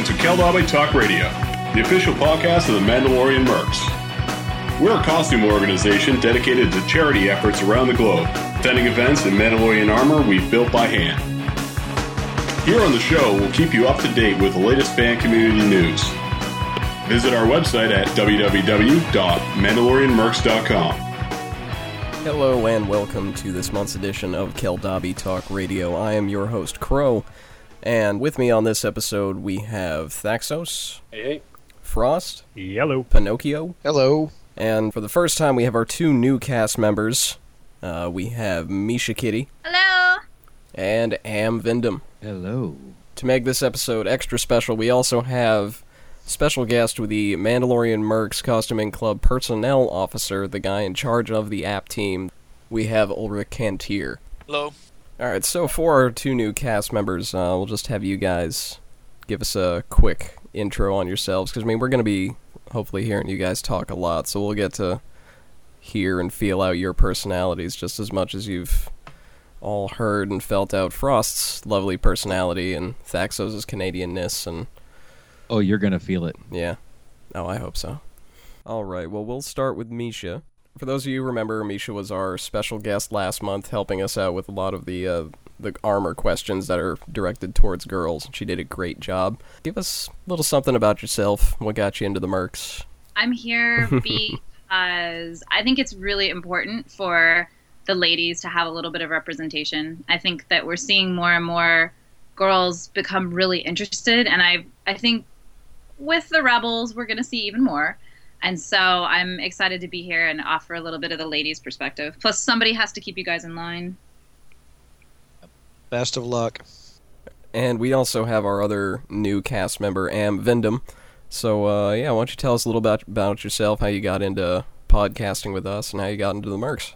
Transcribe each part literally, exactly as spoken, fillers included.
listen to Keldabe Talk Radio, the official podcast of the Mandalorian Mercs. We're a costume organization dedicated to charity efforts around the globe, attending events in Mandalorian armor we've built by hand. Here on the show, we'll keep you up to date with the latest fan community news. Visit our website at w w w dot mandalorian mercs dot com. Hello and welcome to this month's edition of Keldabe Talk Radio. I am your host, Crow, and with me on this episode we have Thaxos. Hey, hey. Frost. Yellow. Pinocchio. Hello. And for the first time we have our two new cast members. Uh, we have Misha Kitty. Hello. And Am Vindum. Hello. To make this episode extra special, we also have special guest with the Mandalorian Mercs Costuming Club personnel officer, the guy in charge of the app team. We have Ulrich Cantier. Hello. Alright, so for our two new cast members, uh, we'll just have you guys give us a quick intro on yourselves, because I mean, we're going to be hopefully hearing you guys talk a lot, so we'll get to hear and feel out your personalities just as much as you've all heard and felt out Frost's lovely personality and Thaxos' Canadianness and... Oh, you're gonna feel it. Yeah. Oh, I hope so. Alright, well, we'll start with Misha. For those of you who remember, Misha was our special guest last month, helping us out with a lot of the uh, the armor questions that are directed towards girls. She did a great job. Give us a little something about yourself. What got you into the Mercs? I'm here because I think it's really important for the ladies to have a little bit of representation. I think that we're seeing more and more girls become really interested, and I I think with the Rebels, we're going to see even more. And so I'm excited to be here and offer a little bit of the ladies' perspective. Plus, somebody has to keep you guys in line. Best of luck. And we also have our other new cast member, Am Vindum. So, uh, yeah, why don't you tell us a little about, about yourself, how you got into podcasting with us, and how you got into the Mercs?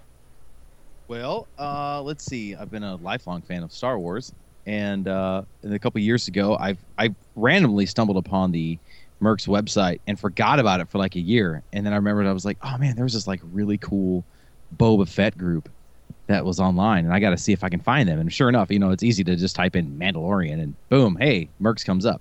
Well, uh, let's see. I've been a lifelong fan of Star Wars. And, uh, and a couple years ago, I've I randomly stumbled upon the Mercs website and forgot about it for like a year. And then I remembered I was like, oh man, there was this like really cool Boba Fett group that was online, and I got to see if I can find them. And sure enough, you know, it's easy to just type in Mandalorian and boom, hey, Mercs comes up.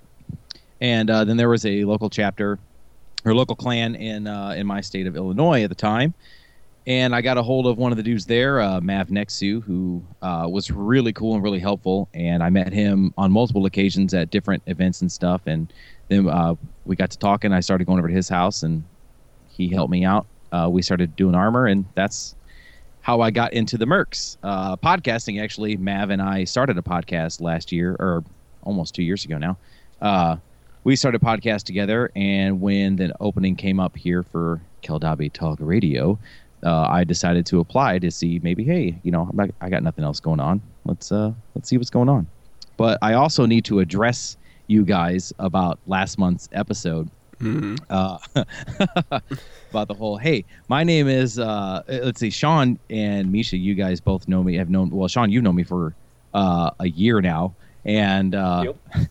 And uh, then there was a local chapter or local clan in uh, in my state of Illinois at the time. And I got a hold of one of the dudes there, uh, Mav Nexu, who uh, was really cool and really helpful. And I met him on multiple occasions at different events and stuff. And then uh, we got to talking. I started going over to his house, and he helped me out. Uh, we started doing armor, and that's how I got into the Mercs. Uh, podcasting, actually, Mav and I started a podcast last year, or almost two years ago now. Uh, we started a podcast together, and when the opening came up here for Keldabe Talk Radio, Uh, I decided to apply to see maybe, hey, you know, I'm not, I got nothing else going on. Let's uh, let's see what's going on. But I also need to address you guys about last month's episode. Mm-hmm. Uh, about the whole, hey, my name is, uh, let's see, Sean and Misha, you guys both know me, have known, well, Sean, you've known me for uh, a year now. And uh, yep.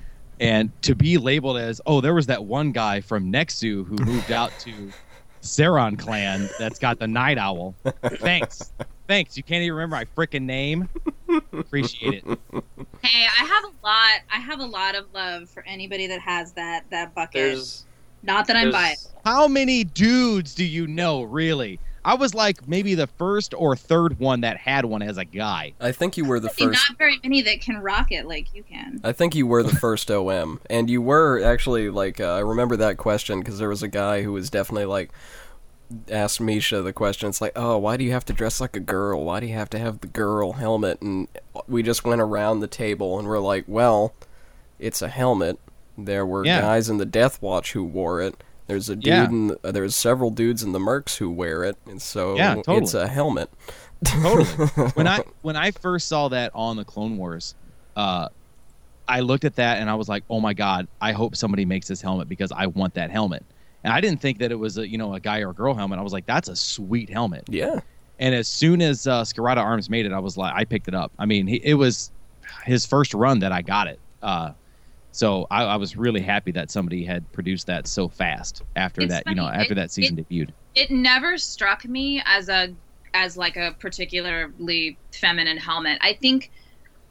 And to be labeled as, oh, there was that one guy from Nexu who moved out to Saron clan that's got the night owl. Thanks. Thanks. You can't even remember my freaking name. Appreciate it. Hey, I have a lot. I have a lot of love for anybody that has that that bucket. There's, Not that I'm biased. How many dudes do you know, really? I was like maybe the first or third one that had one as a guy. I think you were the first. Not very many that can rock it like you can. I think you were the first O M, and you were actually like uh, I remember that question because there was a guy who was definitely like asked Misha the question. It's like, oh, why do you have to dress like a girl? Why do you have to have the girl helmet? And we just went around the table and we're like, well, it's a helmet. There were yeah. guys in the Death Watch who wore it. There's a dude. Yeah. In the, uh, there's several dudes in the Mercs who wear it, and so yeah, totally. It's a helmet. Totally. When I when I first saw that on the Clone Wars, uh, I looked at that and I was like, oh my god, I hope somebody makes this helmet because I want that helmet. And I didn't think that it was a you know a guy or a girl helmet. I was like, that's a sweet helmet. Yeah. And as soon as uh, Scarada Arms made it, I was like, I picked it up. I mean, he, it was his first run that I got it. Uh, So I, I was really happy that somebody had produced that so fast after it's that, funny. you know, after it, that season it, debuted. It never struck me as a as like a particularly feminine helmet. I think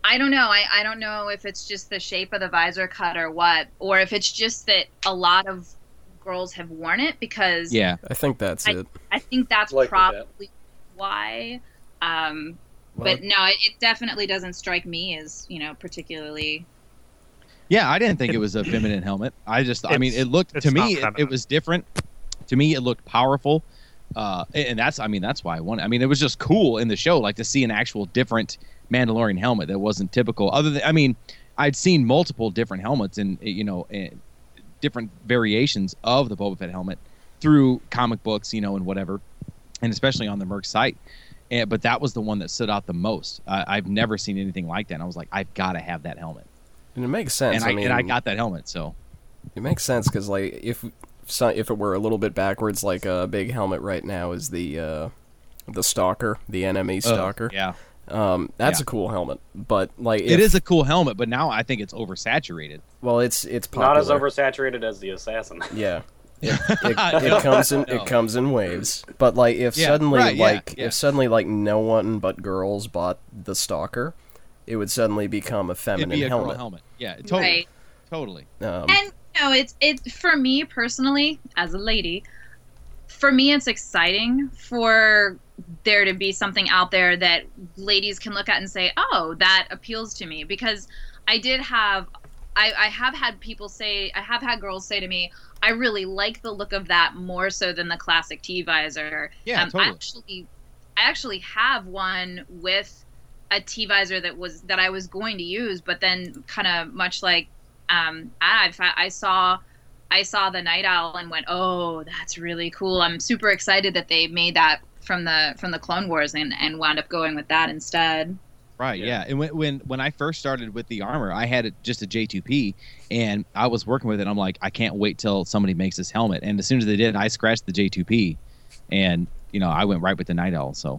I don't know. I, I don't know if it's just the shape of the visor cut or what, or if it's just that a lot of girls have worn it because Yeah. I think that's I, it. I think that's Likely probably why. Um, Well, but no, it, it definitely doesn't strike me as, you know, particularly. Yeah, I didn't think it was a feminine helmet. I just, I mean, It's- it looked it's to me, not it, feminine. it was different. To me, it looked powerful, uh, and that's, I mean, that's why I wanted. I mean, it was just cool in the show, like to see an actual different Mandalorian helmet that wasn't typical. Other than, I mean, I'd seen multiple different helmets and you know, and different variations of the Boba Fett helmet through comic books, you know, and whatever, and especially on the Merc site. And, but that was the one that stood out the most. Uh, I've never seen anything like that. And I was like, I've got to have that helmet. And it makes sense. And I, I mean, and I got that helmet. So it makes sense because like if so, if it were a little bit backwards, like a big helmet right now is the uh, the Stalker, the N M E Stalker. Uh, yeah, Um, that's Yeah. a cool helmet, but like it if- is a cool helmet. But now I think it's oversaturated. Well, it's it's popular. Not as oversaturated as the assassin. Yeah. It, it, it comes in No. it comes in waves, but like if Yeah, suddenly right, yeah, like yeah. if suddenly like no one but girls bought the Stalker, it would suddenly become a It'd feminine be a helmet. girl helmet. Yeah, totally, Right. totally. Um, And you know, it's it for me personally, as a lady, for me it's exciting for there to be something out there that ladies can look at and say, "Oh, that appeals to me." Because I did have, I, I have had people say, I have had girls say to me, "I really like the look of that more so than the classic T visor." Yeah, um, totally. I actually, I actually have one with a T visor that was that I was going to use, but then kind of much like um, I, I saw I saw the Night Owl and went, "Oh, that's really cool." I'm super excited that they made that from the from the Clone Wars and, and wound up going with that instead. Right, yeah. Yeah. And when, when when I first started with the armor, I had it just a J two P, and I was working with it. I'm like, I can't wait till somebody makes this helmet. And as soon as they did, I scratched the J two P, and you know, I went right with the Night Owl. So,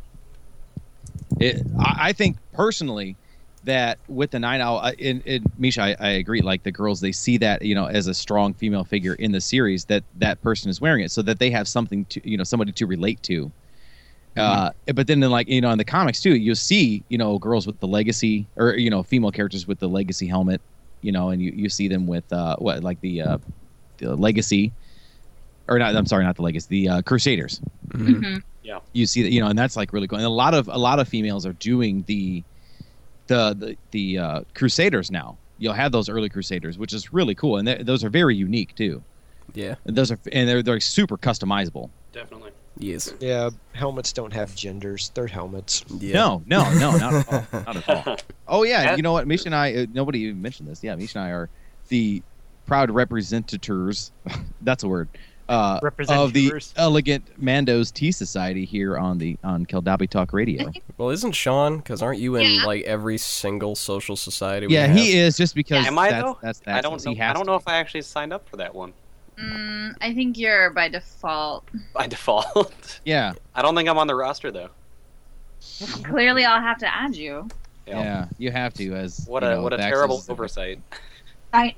it, I, I think personally that with the Night Owl, I- and, and Misha, I, I agree. Like the girls, they see that you know as a strong female figure in the series that that person is wearing it, so that they have something to you know somebody to relate to. Uh, but then, in like you know, in the comics too, you'll see you know girls with the legacy, or you know, female characters with the legacy helmet, you know, and you, you see them with uh, what like the uh, the legacy, or not? I'm sorry, not the legacy, the uh, Crusaders. mhm. Mhm. You see that, you know, and that's like really cool. And a lot of a lot of females are doing the the the, the uh, Crusaders now. You'll have those early Crusaders, which is really cool, and th- those are very unique too. Yeah. And those are and they're they're super customizable. Definitely. Yes. Yeah, helmets don't have genders. They're helmets. Yeah. No, no, no, not at all. Not at all. Oh yeah, That- you know what? Misha and I. Uh, nobody even mentioned this. Yeah, Misha and I are the proud representators. That's a word. Uh, of the Representatives. Elegant Mandos Tea Society here on the on Keldabi Talk Radio. Well, isn't Sean? Because aren't you in Yeah. like every single social society? We Yeah, have? he is just because Am I that's, though? that's that's I don't know. he has I don't to. know if I actually signed up for that one Mm, I think you're by default. by default. Yeah, I don't think I'm on the roster though. Clearly, I'll have to add you. Yeah. yeah, you have to as What you a know, what a the terrible access- oversight. I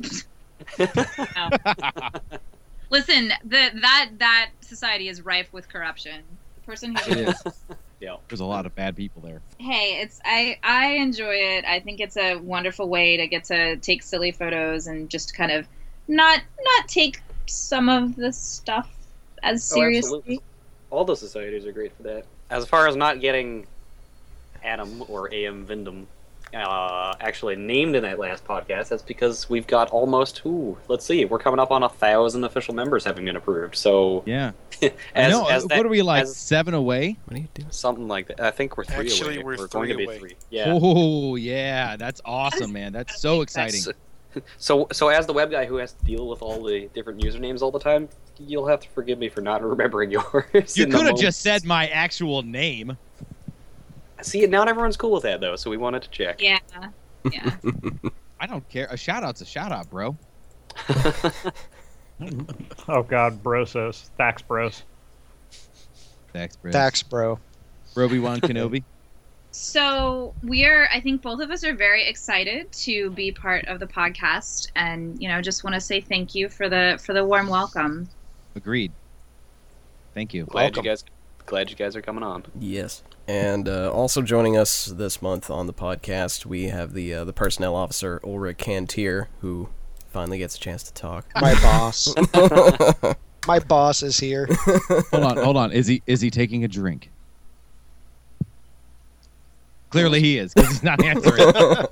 listen. The that that society is rife with corruption. The person who It is. Yeah. There's a lot of bad people there. hey, it's I I enjoy it. I think it's a wonderful way to get to take silly photos and just kind of not not take some of the stuff as Oh, seriously. absolutely. All the societies are great for that. As far as not getting Adam or A M Vindom uh, actually named in that last podcast, that's because we've got almost, ooh, let's see, we're coming up on a thousand official members having been approved. So, Yeah, as, I know. as uh, that- what are we like? as Seven away? What are you doing? something like that. I think we're three Actually, away. we're going to three be away. three. Yeah. Oh yeah, that's awesome, man. That's so exciting. That's- So, so as the web guy who has to deal with all the different usernames all the time, you'll have to forgive me for not remembering yours. You in the could have moment. just said my actual name. See, not everyone's cool with that though, so we wanted to check. Yeah, yeah. I don't care. A shout out's a shout out, bro. Oh God, Brosos, Thax Bros. Thanks, bro. Thanks, bro. Obi Wan Kenobi. So we are. I think both of us are very excited to be part of the podcast, and you know, just want to say thank you for the for the warm welcome. Agreed. Thank you. Glad Welcome. you guys, glad you guys are coming on. Yes. And uh, also joining us this month on the podcast, we have the uh, the personnel officer, Ulrich Cantier, who finally gets a chance to talk. My boss. My boss is here. Hold on, hold on. Is he is he taking a drink? Clearly he is, because he's not answering.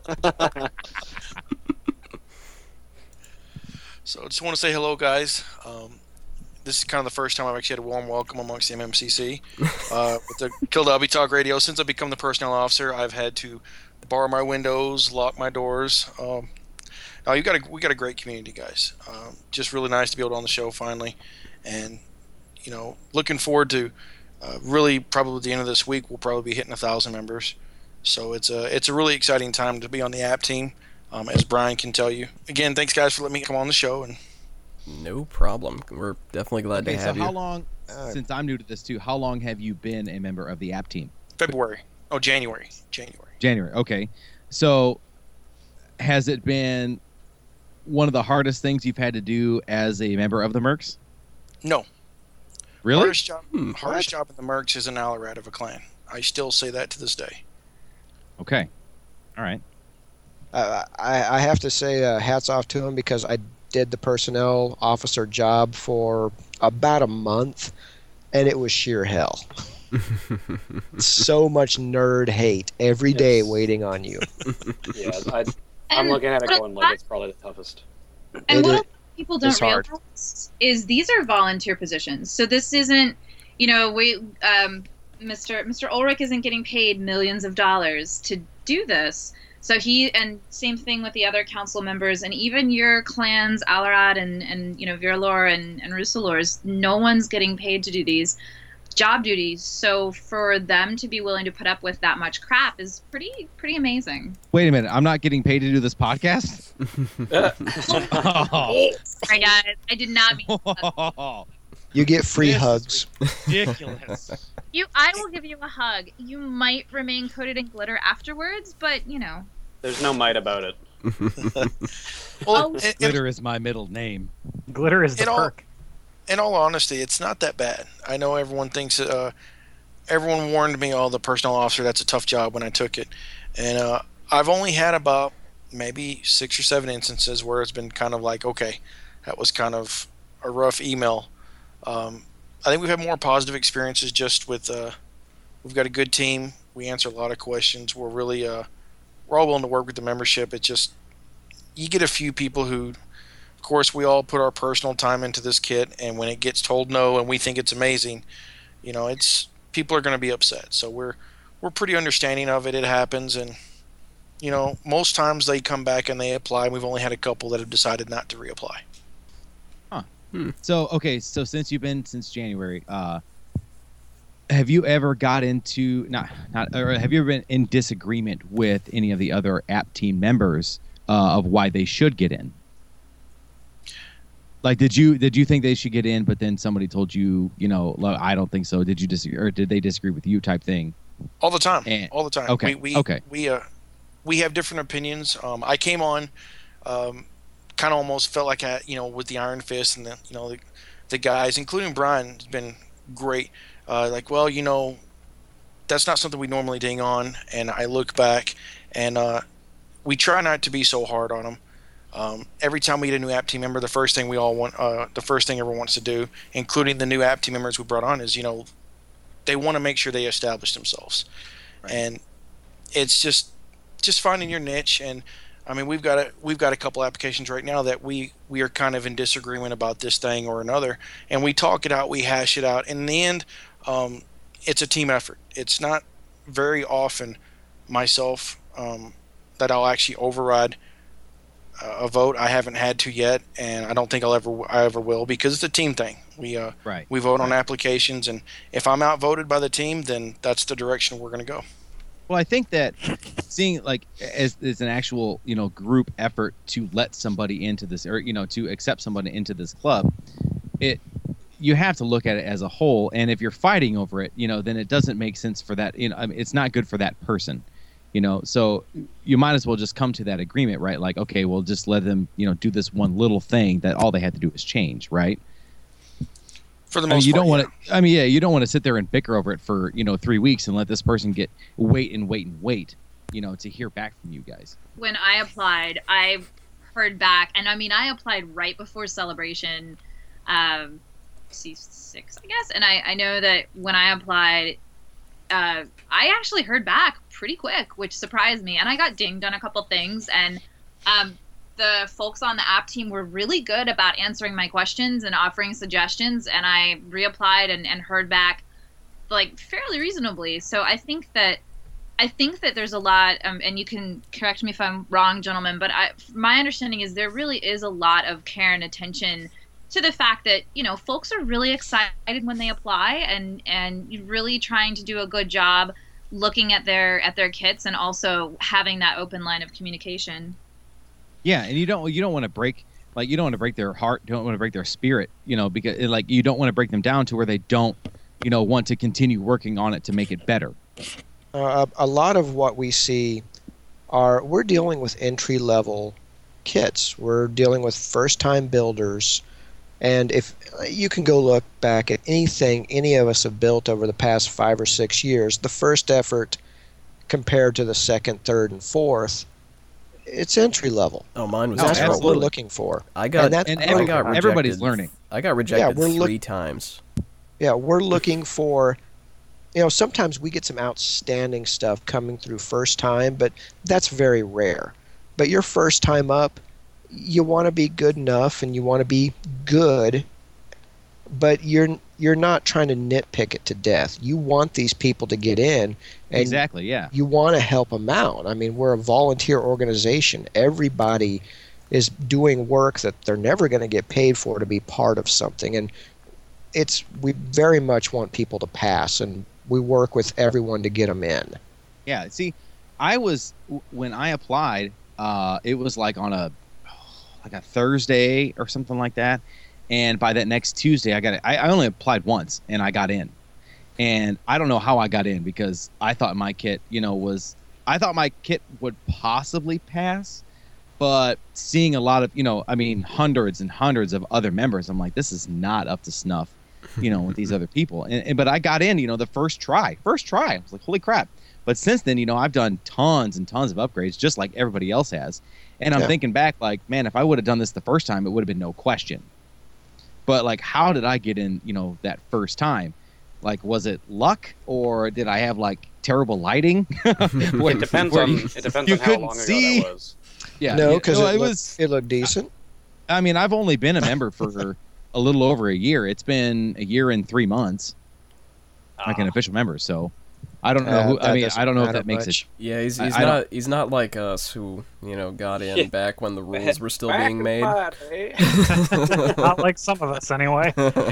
So I just want to say hello, guys. Um, this is kind of the first time I've actually had a warm welcome amongst the M M C C. Uh, with the Kill Dobby Talk Radio, since I've become the personnel officer, I've had to bar my windows, lock my doors. Um, now you got a, we got a great community, guys. Um, just really nice to be able to on the show finally, and you know, looking forward to uh, really probably at the end of this week we'll probably be hitting a thousand members. So it's a it's a really exciting time to be on the app team, um, as Brian can tell you. Again, thanks guys for letting me come on the show. And no problem. We're definitely glad Okay, to so have how you. long, Uh, since I'm new to this too, how long have you been a member of the app team? February, oh January, January. January. Okay. So has it been one of the hardest things you've had to do as a member of the Mercs? No, Really? hardest job, Hmm, hardest job in the Mercs is an Alarat of a clan. I still say that to this day. Okay. All right. Uh, I, I have to say uh, hats off to him, because I did the personnel officer job for about a month, and it was sheer hell. So much nerd hate every day Yes. waiting on you. Yeah, I, I'm And looking at it what going a like lot- it's probably the toughest. And It what is- a lot of people don't it's hard. realize is these are volunteer positions. So this isn't, you know, we, um, Mister Mister Ulrich isn't getting paid millions of dollars to do this. So he, and same thing with the other council members, and even your clans, Alarat and, and you know, Virlor and, and Rusalors, no one's getting paid to do these job duties. So for them to be willing to put up with that much crap is pretty pretty amazing. Wait a minute. I'm not getting paid to do this podcast? Oh. Sorry guys, I did not mean to. You get free This is hugs. Ridiculous. You, I will give you a hug. You might remain coated in glitter afterwards, but you know. There's no might about it. Well, Oh. in, in, Glitter is my middle name. Glitter is the In all- perk. in all honesty, it's not that bad. I know everyone thinks, uh, everyone warned me, oh, the personnel officer, that's a tough job when I took it. And uh, I've only had about maybe six or seven instances where it's been kind of like, okay, that was kind of a rough email. Um, I think we've had more positive experiences just with, uh, we've got a good team. We answer a lot of questions. We're really, uh, we're all willing to work with the membership. It's just, you get a few people who, of course, we all put our personal time into this kit, and when it gets told no and we think it's amazing, you know, it's, people are going to be upset. So we're, we're pretty understanding of it. It happens. And, you know, most times they come back and they apply. We've only had a couple that have decided not to reapply. So, okay. So since you've been since January, uh, have you ever got into, not, not, or have you ever been in disagreement with any of the other app team members uh, of why they should get in? Like, did you did you think they should get in, but then somebody told you, you know, "Look, I don't think so. Did you disagree, or did they disagree with you, type thing? All the time. And- all the time. okay, We, we, okay. We, uh, we have different opinions. Um, I came on, um, kind of almost felt like I, you know, with the Iron Fist and the, you know, the, the guys, including Brian, has been great. Uh, like, well, you know, that's not something we normally ding on. And I look back, and uh, we try not to be so hard on them. Um, every time we get a new app team member, the first thing we all want, uh, the first thing everyone wants to do, including the new app team members we brought on, is, you know, they want to make sure they establish themselves. Right. And it's just just finding your niche. And I mean, we've got a we've got a couple applications right now that we we are kind of in disagreement about this thing or another, and we talk it out, we hash it out. In the end, um, it's a team effort. It's not very often myself um, that I'll actually override a vote. I haven't had to yet, and I don't think I'll ever I ever will, because it's a team thing. We uh Right. we vote on Right. applications, and if I'm outvoted by the team, then that's the direction we're going to go. Well, I think that seeing like as, as an actual, you know, group effort to let somebody into this, or you know, to accept somebody into this club, it you have to look at it as a whole. And if you're fighting over it, you know, then it doesn't make sense for that. You know, I mean, it's not good for that person. You know, so you might as well just come to that agreement, right? Like, okay, well, just let them, you know, do this one little thing that all they had to do is change, right? For the I mean, most you part, don't want yeah. to. I mean, yeah, you don't want to sit there and bicker over it for you know three weeks and let this person get wait and wait and wait, you know, to hear back from you guys. When I applied, I heard back, and I mean, I applied right before Celebration, um, C six, I guess. And I, I know that when I applied, uh, I actually heard back pretty quick, which surprised me. And I got dinged on a couple things, and um, the folks on the app team were really good about answering my questions and offering suggestions. And I reapplied and, and heard back like fairly reasonably. So I think that I think that there's a lot, um, and you can correct me if I'm wrong, gentlemen, but I, my understanding is there really is a lot of care and attention to the fact that, you know, folks are really excited when they apply and, and really trying to do a good job looking at their at their kits and also having that open line of communication. Yeah, and you don't you don't want to break like you don't want to break their heart, you don't want to break their spirit, you know, because like you don't want to break them down to where they don't, you know, want to continue working on it to make it better. Uh, a lot of what we see are we're dealing with entry level kits. We're dealing with first time builders, and if you can go look back at anything any of us have built over the past five or six years, the first effort compared to the second, third, and fourth, it's entry level. Oh, mine was. That's what absolutely. we're looking for. I got and, that's, and I every, got rejected. everybody's learning. I got rejected we're look- three times. Yeah, we're looking for. You know, sometimes we get some outstanding stuff coming through first time, but that's very rare. But your first time up, you want to be good enough and you want to be good, but you're you're not trying to nitpick it to death. You want these people to get in, and Exactly, yeah. you want to help them out. I mean, we're a volunteer organization. Everybody is doing work that they're never going to get paid for to be part of something, and it's we very much want people to pass, and we work with everyone to get them in. Yeah, see, I was when I applied, uh, it was like on a like a Thursday or something like that, and by that next Tuesday, I got it. I, I only applied once, and I got in, and I don't know how I got in because I thought my kit, you know, was I thought my kit would possibly pass, but seeing a lot of, you know, I mean, hundreds and hundreds of other members, I'm like, this is not up to snuff. You know, with these other people. And, and but I got in, you know, the first try. First try. I was like, holy crap. But since then, you know, I've done tons and tons of upgrades, just like everybody else has. And I'm Yeah. thinking back, like, man, if I would have done this the first time, it would have been no question. But, like, how did I get in, you know, that first time? Like, was it luck? Or did I have, like, terrible lighting? It depends on it depends you on how couldn't long ago see. that was. Yeah. no, yeah, because no, it, it looked- was... it looked decent. I mean, I've only been a member for a little over a year. It's been a year and three months, like an Ah. official member. So I don't know. Uh, Who, I that mean, doesn't I don't know if matter that makes much. it. Yeah, he's I- he's I don't- not he's not like us who you know got in Yeah. back when the rules were still Back being in made. my day. Not like some of us, anyway.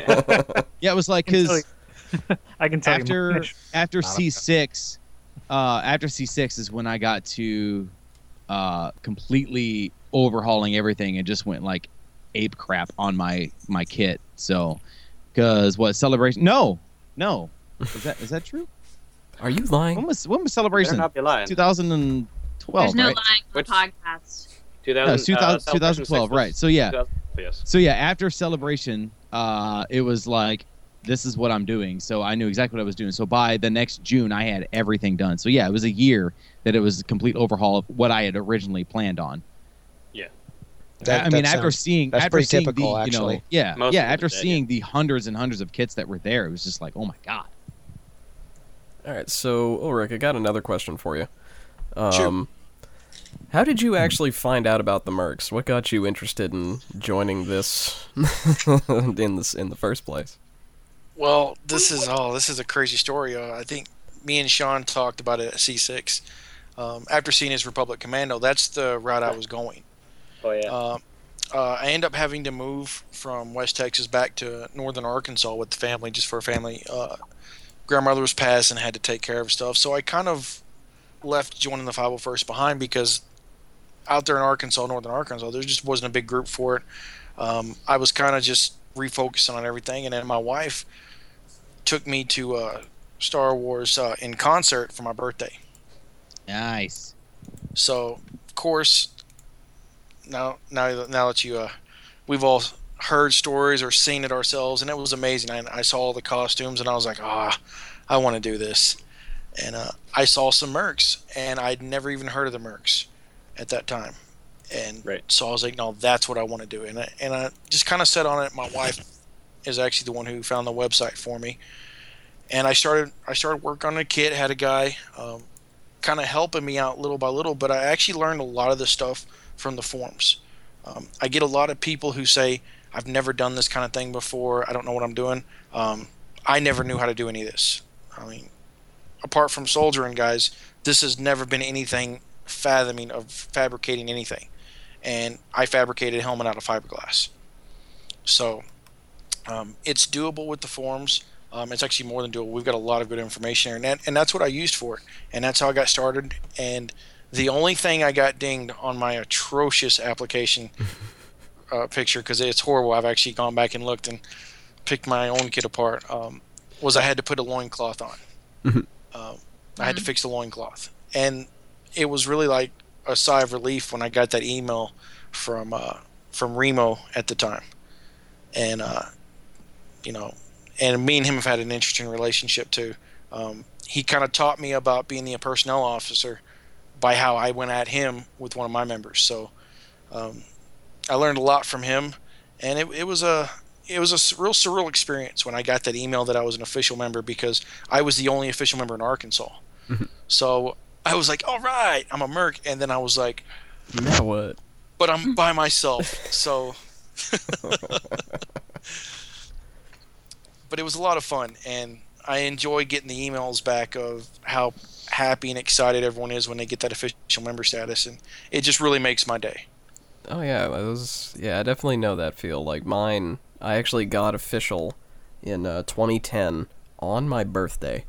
Yeah, it was like I can tell because you- I can tell you. after mine- after Not C six, uh, after C six is when I got to uh, completely overhauling everything and just went like ape crap on my my kit. So, because what celebration? No, no, is that is that true? Are you When lying? was when was Better celebration? not be lying. two thousand twelve, There's no right? lying on Which- the podcast. two thousand, No, two thousand, uh, Celebration twenty twelve, six was right? So yeah, two thousand, yes. so yeah. After celebration, uh, it was like, this is what I'm doing. So I knew exactly what I was doing. So by the next June, I had everything done. So yeah, it was a year that it was a complete overhaul of what I had originally planned on. Yeah. That- I mean, that after sounds- seeing, that's after pretty seeing typical, the, you know, actually. yeah, Most yeah, people after did, seeing the hundreds and hundreds of kits that were there, it was just like, oh my god. All right, so Ulrich, I got another question for you. Um, Sure. How did you actually find out about the Mercs? What got you interested in joining this in this in the first place? Well, this is oh, this is a crazy story. Uh, I think me and Sean talked about it at C six. Um, after seeing his Republic Commando, that's the route I was going. Oh yeah. Uh, uh, I ended up having to move from West Texas back to northern Arkansas with the family, just for a family. Uh, grandmother was passed and had to take care of stuff, so I kind of left joining the five oh first behind because out there in Arkansas, northern Arkansas, there just wasn't a big group for it. Um, I was kind of just refocusing on everything, and then my wife took me to uh, Star Wars uh, in concert for my birthday. Nice. So, of course, now now now that you uh, we've all heard stories or seen it ourselves, and it was amazing. I, I saw all the costumes, and I was like, ah, I want to do this. And uh, I saw some Mercs, and I'd never even heard of the Mercs at that time. And Right. so I was like, no, that's what I want to do. And I, and I just kind of set on it. My wife is actually the one who found the website for me. And I started I started working on a kit, had a guy um, kind of helping me out little by little, but I actually learned a lot of this stuff from the forums. Um, I get a lot of people who say, I've never done this kind of thing before, I don't know what I'm doing. Um, I never knew how to do any of this. I mean, apart from soldiering, guys, this has never been anything fathoming of fabricating anything. And I fabricated a helmet out of fiberglass. So um, it's doable with the forums. Um, it's actually more than doable. We've got a lot of good information there, and, that, and that's what I used for it. And that's how I got started. And the only thing I got dinged on my atrocious application uh, picture, because it's horrible, I've actually gone back and looked and picked my own kit apart, um, was I had to put a loincloth on. Mm-hmm. um, I had to fix the loincloth. And it was really like a sigh of relief when I got that email from uh, from Remo at the time. And, uh, you know, and me and him have had an interesting relationship too. Um, he kind of taught me about being the personnel officer by how I went at him with one of my members. So um, I learned a lot from him, and it, it was a it was a real surreal experience when I got that email that I was an official member, because I was the only official member in Arkansas. So I was like, all right, I'm a Merc, and then I was like, Now what? but I'm by myself. So. But it was a lot of fun, and I enjoy getting the emails back of how happy and excited everyone is when they get that official member status, and it just really makes my day. Oh yeah, it was, yeah, I definitely know that feel. Like mine, I actually got official in uh, twenty ten on my birthday.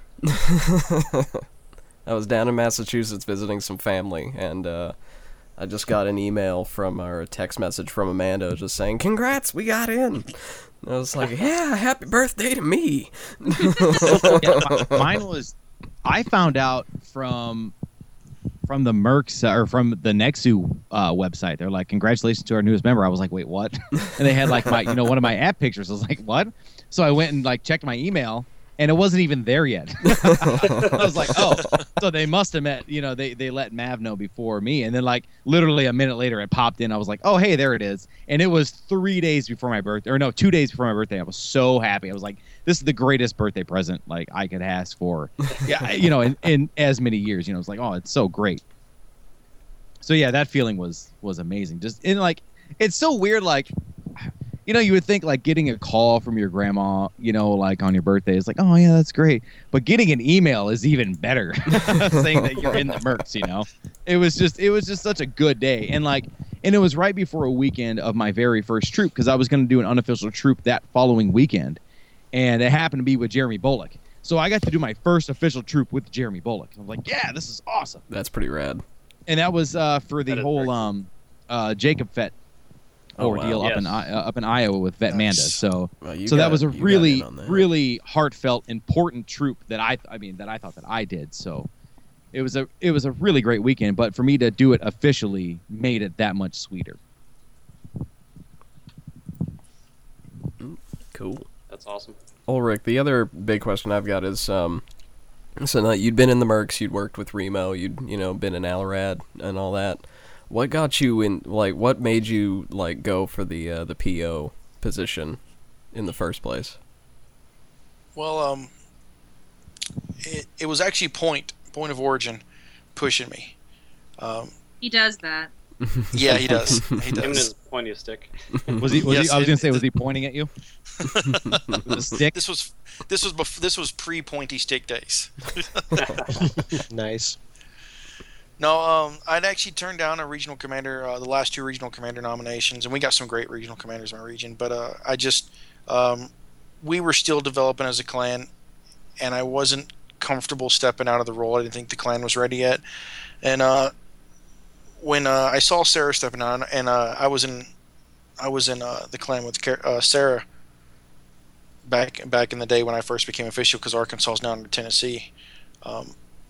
I was down in Massachusetts visiting some family, and uh, I just got an email from, or a text message from Amanda just saying, "Congrats, we got in." And I was like, "Yeah, happy birthday to me." Yeah, mi- mine was, I found out from from the Mercs uh, or from the Nexu uh, website. They're like, "Congratulations to our newest member." I was like, "Wait, what?" And they had like my, you know, one of my app pictures. I was like, "What?" So I went and like checked my email, and it wasn't even there yet. I was like, "Oh, so they must have met." You know, they they let Mav know before me, and then like literally a minute later, it popped in. I was like, "Oh, hey, there it is." And it was three days before my birthday, or no, two days before my birthday. I was so happy. I was like, "This is the greatest birthday present like I could ask for." Yeah, you know, in, in as many years. You know, it's like, oh, it's so great. So yeah, that feeling was was amazing. Just in like, it's so weird. Like, you know, you would think like getting a call from your grandma, you know, like on your birthday is like, oh yeah, that's great. But getting an email is even better, saying that you're in the Mercs. You know, it was just it was just such a good day, and like, and it was right before a weekend of my very first troop, because I was going to do an unofficial troop that following weekend, and it happened to be with Jeremy Bullock. So I got to do my first official troop with Jeremy Bullock. I was like, yeah, this is awesome. That's pretty rad. And that was uh, for the That is whole very cool. um, uh, Jacob Fett Oh, wow. ordeal up in Yes. I- uh, up in Iowa with Vet Manda. Nice. So Well, you so that got- was a you got really in on that. really heartfelt, important troop that I I mean that I thought that I did. So it was a it was a really great weekend. But for me to do it officially made it that much sweeter. Cool. That's awesome. Ulrich, the other big question I've got is, um, so now you'd been in the Mercs, you'd worked with Remo, you'd, you know, been in Alrad and all that. What got you in, like, what made you, like, go for the, uh, the P O position in the first place? Well, um, it, it was actually Point, Point of Origin, pushing me. Um, He does that. yeah, he does. He Him and his does. pointy stick. Was he? Was Yes, he I was it- gonna say, it- was he pointing at you with a stick? This was this was bef- this was pre pointy stick days. Nice. No, um, I'd actually turned down a regional commander, uh, the last two regional commander nominations, and we got some great regional commanders in my region. But uh, I just, um, we were still developing as a clan, and I wasn't comfortable stepping out of the role. I didn't think the clan was ready yet. And uh, when uh, I saw Sarah stepping out, and uh, I was in, I was in uh, the clan with uh, Sarah back back in the day when I first became official, because Arkansas is now under Tennessee. Um,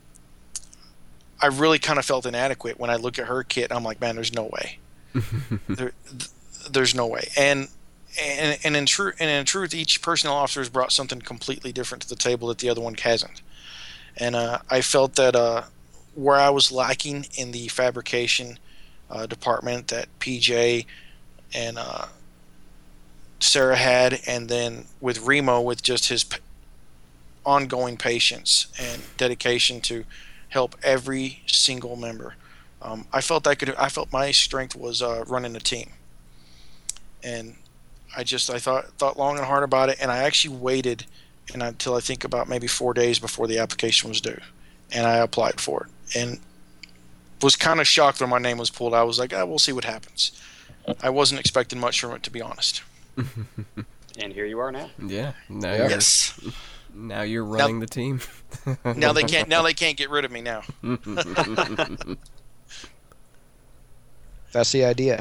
I really kind of felt inadequate when I look at her kit. I'm like, man, there's no way. there, th- there's no way. And and and in truth, and in truth, each personnel officer has brought something completely different to the table that the other one hasn't. And uh, I felt that uh, where I was lacking in the fabrication uh, department, that P J and uh, Sarah had, and then with Remo, with just his p- ongoing patience and dedication to help every single member. Um, I felt I could. I felt my strength was uh, running a team, and I just I thought thought long and hard about it, and I actually waited and until I think about maybe four days before the application was due, and I applied for it, and was kind of shocked when my name was pulled. I was like, oh, we'll see what happens. I wasn't expecting much from it, to be honest. And here you are now. Yeah. Now Yes. you're now you're running Now- the team. Now they can't. Now they can't get rid of me now. That's the idea.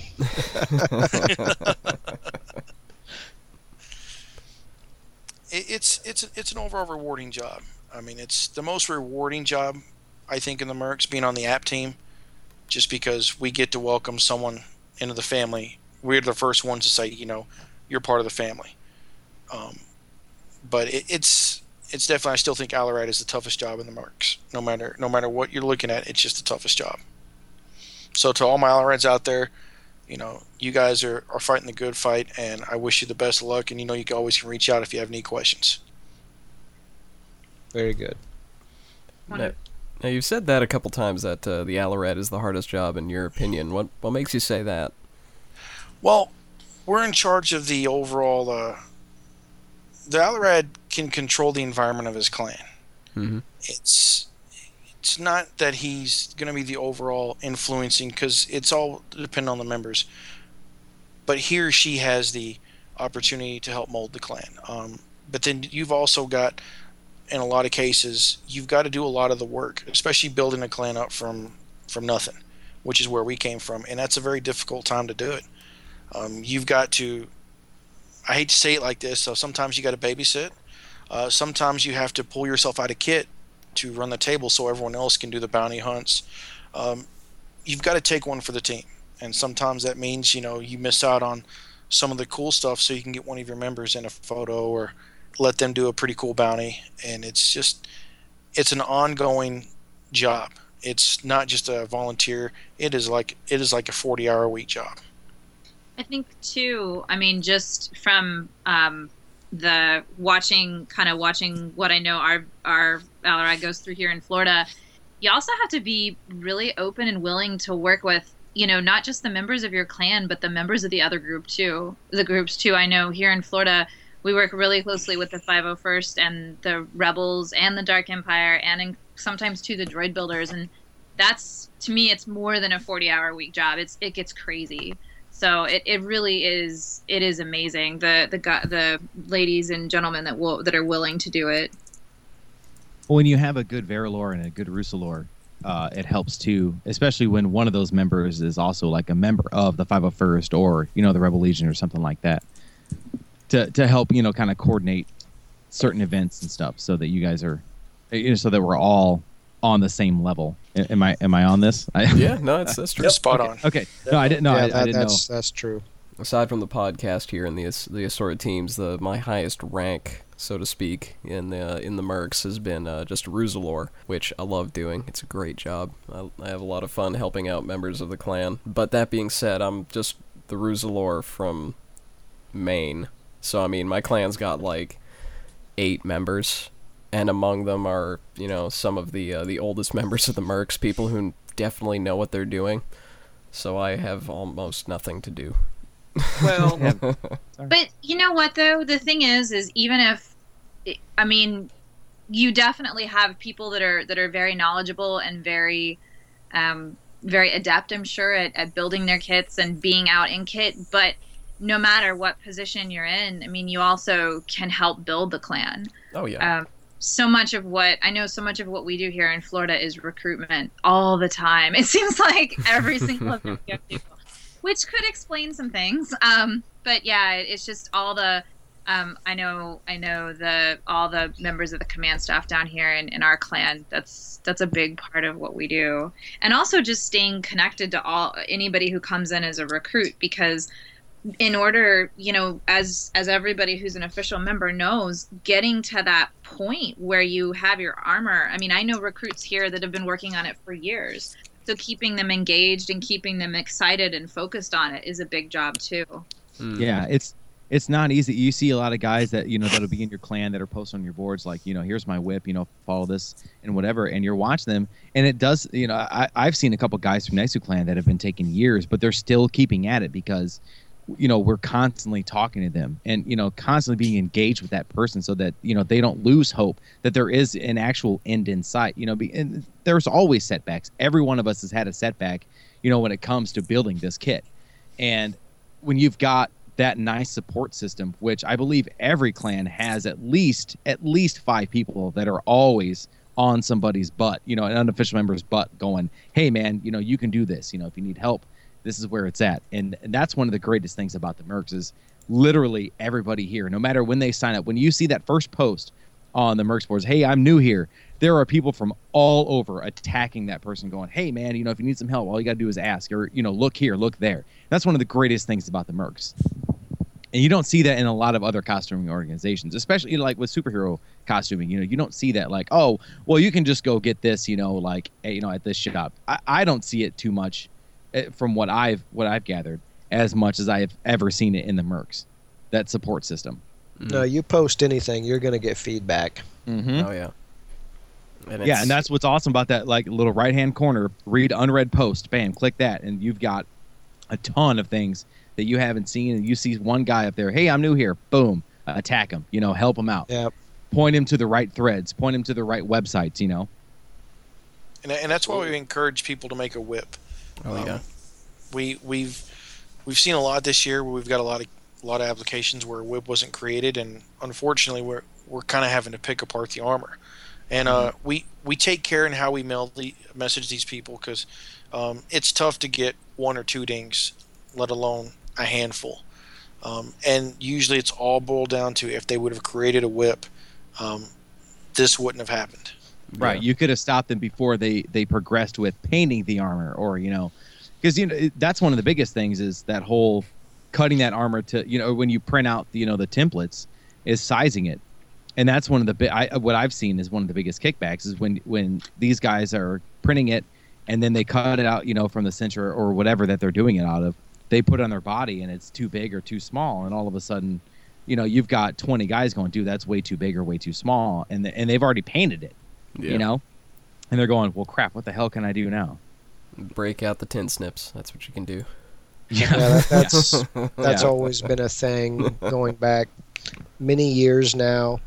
It, it's it's it's an overall rewarding job. I mean, it's the most rewarding job I think in the Mercs, being on the app team, just because we get to welcome someone into the family. We're the first ones to say, you know, you're part of the family. Um, but it, it's it's definitely. I still think Allerad is the toughest job in the Mercs. No matter no matter what you're looking at, it's just the toughest job. So to all my Allrads out there, you know, you guys are, are fighting the good fight, and I wish you the best of luck. And you know, you can always can reach out if you have any questions. Very good. Now, now you've said that a couple times, that uh, the Allerad is the hardest job in your opinion. What what makes you say that? Well, we're in charge of the overall. Uh, the Allerad can control the environment of his clan. Mm-hmm. It's it's not that he's going to be the overall influencing, because it's all dependent on the members. But he or she has the opportunity to help mold the clan. Um, but then you've also got, in a lot of cases, you've got to do a lot of the work, especially building a clan up from from nothing, which is where we came from, and that's a very difficult time to do it. Um, you've got to, I hate to say it like this, so sometimes you got to babysit. Uh, sometimes you have to pull yourself out of kit to run the table so everyone else can do the bounty hunts. Um, you've got to take one for the team, and sometimes that means, you know, you miss out on some of the cool stuff so you can get one of your members in a photo or let them do a pretty cool bounty. And it's just, it's an ongoing job. It's not just a volunteer. It is like it is like a forty hour a week job. I think too, I mean, just from um, the watching, kind of watching what I know our our Allerad goes through here in Florida, you also have to be really open and willing to work with, you know, not just the members of your clan, but the members of the other group too. The groups too. I know here in Florida, we work really closely with the five oh first and the Rebels and the Dark Empire, and in, sometimes too the Droid Builders. And that's, to me, it's more than a forty hour a week job. It's it gets crazy. So it, it really is it is amazing, the the the ladies and gentlemen that will that are willing to do it. Well, when you have a good Verilor and a good Rusalor, uh, it helps too, especially when one of those members is also like a member of the five oh first or, you know, the Rebel Legion or something like that, to to help, you know, kind of coordinate certain events and stuff, so that you guys are, you know, so that we're all on the same level. Am I am I on this? I, Yeah, no, it's that's true. Spot okay, on. okay. No, I didn't know. yeah, I, that, I didn't that's know. that's true. Aside from the podcast here and the ass- the assorted teams, the my highest rank, so to speak, in the in the Mercs has been uh, just Rusalor, which I love doing. It's a great job. I, I have a lot of fun helping out members of the clan. But that being said, I'm just the Rusalor from Maine. So I mean, my clan's got like eight members, and among them are, you know, some of the uh, the oldest members of the Mercs, people who definitely know what they're doing. So I have almost nothing to do. Well, but you know what though? The thing is, is even if, I mean, you definitely have people that are that are very knowledgeable and very, um, very adept, I'm sure, at, at building their kits and being out in kit. But no matter what position you're in, I mean, you also can help build the clan. Oh yeah. Um, so much of what I know, so much of what we do here in Florida is recruitment all the time. It seems like every single event we have to, which could explain some things. Um, but yeah, it's just all the, um, I know, I know the, all the members of the command staff down here in, in our clan, that's, that's a big part of what we do. And also just staying connected to all, anybody who comes in as a recruit, because in order, you know, as as everybody who's an official member knows, getting to that point where you have your armor. I mean, I know recruits here that have been working on it for years. So keeping them engaged and keeping them excited and focused on it is a big job too. Mm. Yeah, it's it's not easy. You see a lot of guys that, you know, that'll be in your clan that are posted on your boards like, you know, here's my whip, you know, follow this and whatever, and you're watching them, and it does, you know, I, I've seen a couple guys from Nexu clan that have been taking years, but they're still keeping at it because, you know, we're constantly talking to them and, you know, constantly being engaged with that person so that, you know, they don't lose hope that there is an actual end in sight, you know, be, and there's always setbacks. Every one of us has had a setback, you know, when it comes to building this kit. And when you've got that nice support system, which I believe every clan has at least at least five people that are always on somebody's butt, you know, an unofficial member's butt going, hey, man, you know, you can do this. You know, if you need help, this is where it's at. And, and that's one of the greatest things about the Mercs is literally everybody here, no matter when they sign up, when you see that first post on the Mercs boards, hey, I'm new here, there are people from all over attacking that person going, hey, man, you know, if you need some help, all you got to do is ask or, you know, look here, look there. That's one of the greatest things about the Mercs. And you don't see that in a lot of other costuming organizations, especially like with superhero costuming. You know, you don't see that like, oh, well, you can just go get this, you know, like, you know, at this shop. I, I don't see it too much from what I've what I've gathered as much as I have ever seen it in the Mercs, that support system. Mm. No, you post anything, you're going to get feedback. Mm-hmm. Oh yeah. And yeah, and that's what's awesome about that, like little right hand corner, read unread post, bam, click that, and you've got a ton of things that you haven't seen, and you see one guy up there, hey, I'm new here, boom, attack him, you know, help him out. Yep. Point him to the right threads, point him to the right websites, you know. And and that's why we encourage people to make a whip. Oh yeah. Um, we we've we've seen a lot this year where we've got a lot of a lot of applications where a whip wasn't created, and unfortunately we're we're kind of having to pick apart the armor. And uh, mm-hmm. we we take care in how we mail the message these people because um, it's tough to get one or two dings, let alone a handful. Um, and usually it's all boiled down to if they would have created a whip, um, this wouldn't have happened. Right. Yeah. You could have stopped them before they, they progressed with painting the armor, or, you know, because, you know, that's one of the biggest things is that whole cutting that armor to, you know, when you print out, you know, the templates is sizing it. And that's one of the big, I, what I've seen is one of the biggest kickbacks is when, when these guys are printing it and then they cut it out, you know, from the center or whatever that they're doing it out of. They put it on their body and it's too big or too small, and all of a sudden, you know, you've got twenty guys going, dude, that's way too big or way too small, and the, and they've already painted it, Yeah. you know, and they're going, well, crap, what the hell can I do now? Break out the tin snips. That's what you can do. Yeah, that, that's that's Yeah. always been a thing going back many years now.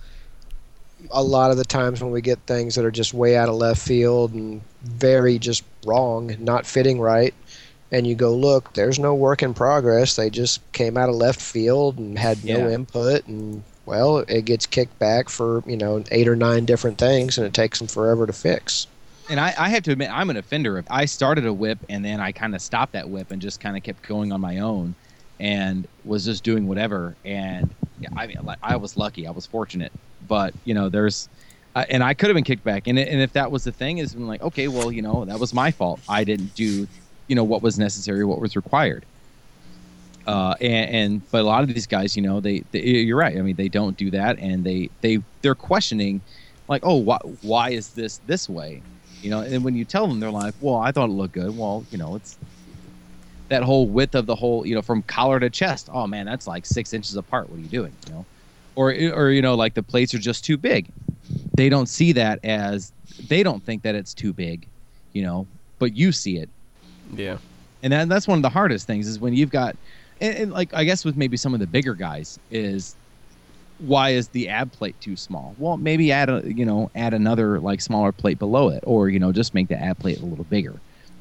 A lot of the times when we get things that are just way out of left field and very just wrong, not fitting right, and you go, look, there's no work in progress. They just came out of left field and had no Yeah. input, and, well, it gets kicked back for, you know, eight or nine different things, and it takes them forever to fix. And I, I have to admit, I'm an offender. I started a whip and then I kind of stopped that whip and just kind of kept going on my own and was just doing whatever. And yeah, I mean, like, I was lucky. I was fortunate. But, you know, there's, uh, and I could have been kicked back. And, and if that was the thing, is like, okay, well, you know, that was my fault. I didn't do, you know, what was necessary, what was required. Uh, and, and but a lot of these guys, you know, they, they you're right. I mean, they don't do that, and they they they're questioning, like, oh, why why is this this way? You know, and when you tell them, they're like, well, I thought it looked good. Well, you know, it's that whole width of the whole, you know, from collar to chest. Oh man, that's like six inches apart. What are you doing? You know, or or you know, like the plates are just too big. They don't see that as, they don't think that it's too big, you know, but you see it. Yeah. And that, that's one of the hardest things is when you've got, and, and like, I guess with maybe some of the bigger guys is, why is the ab plate too small? Well, maybe add a, you know, add another like smaller plate below it, or, you know, just make the ab plate a little bigger.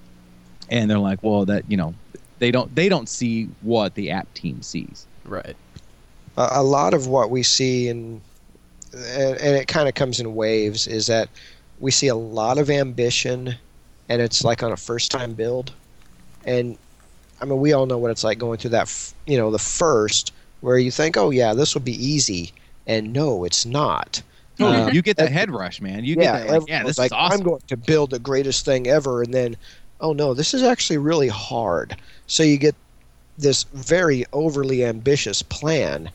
And they're like, well, that, you know, they don't, they don't see what the app team sees. Right. A, a lot of what we see, in, and, and it kind of comes in waves, is that we see a lot of ambition, and it's like on a first-time build. And, I mean, we all know what it's like going through that, f- you know, the first, where you think, oh, yeah, this will be easy. And no, it's not. Oh, Uh, you get that head rush, man. You get yeah, that, like, yeah, everyone's this like, is awesome. I'm going to build the greatest thing ever. And then, oh, no, this is actually really hard. So you get this very overly ambitious plan,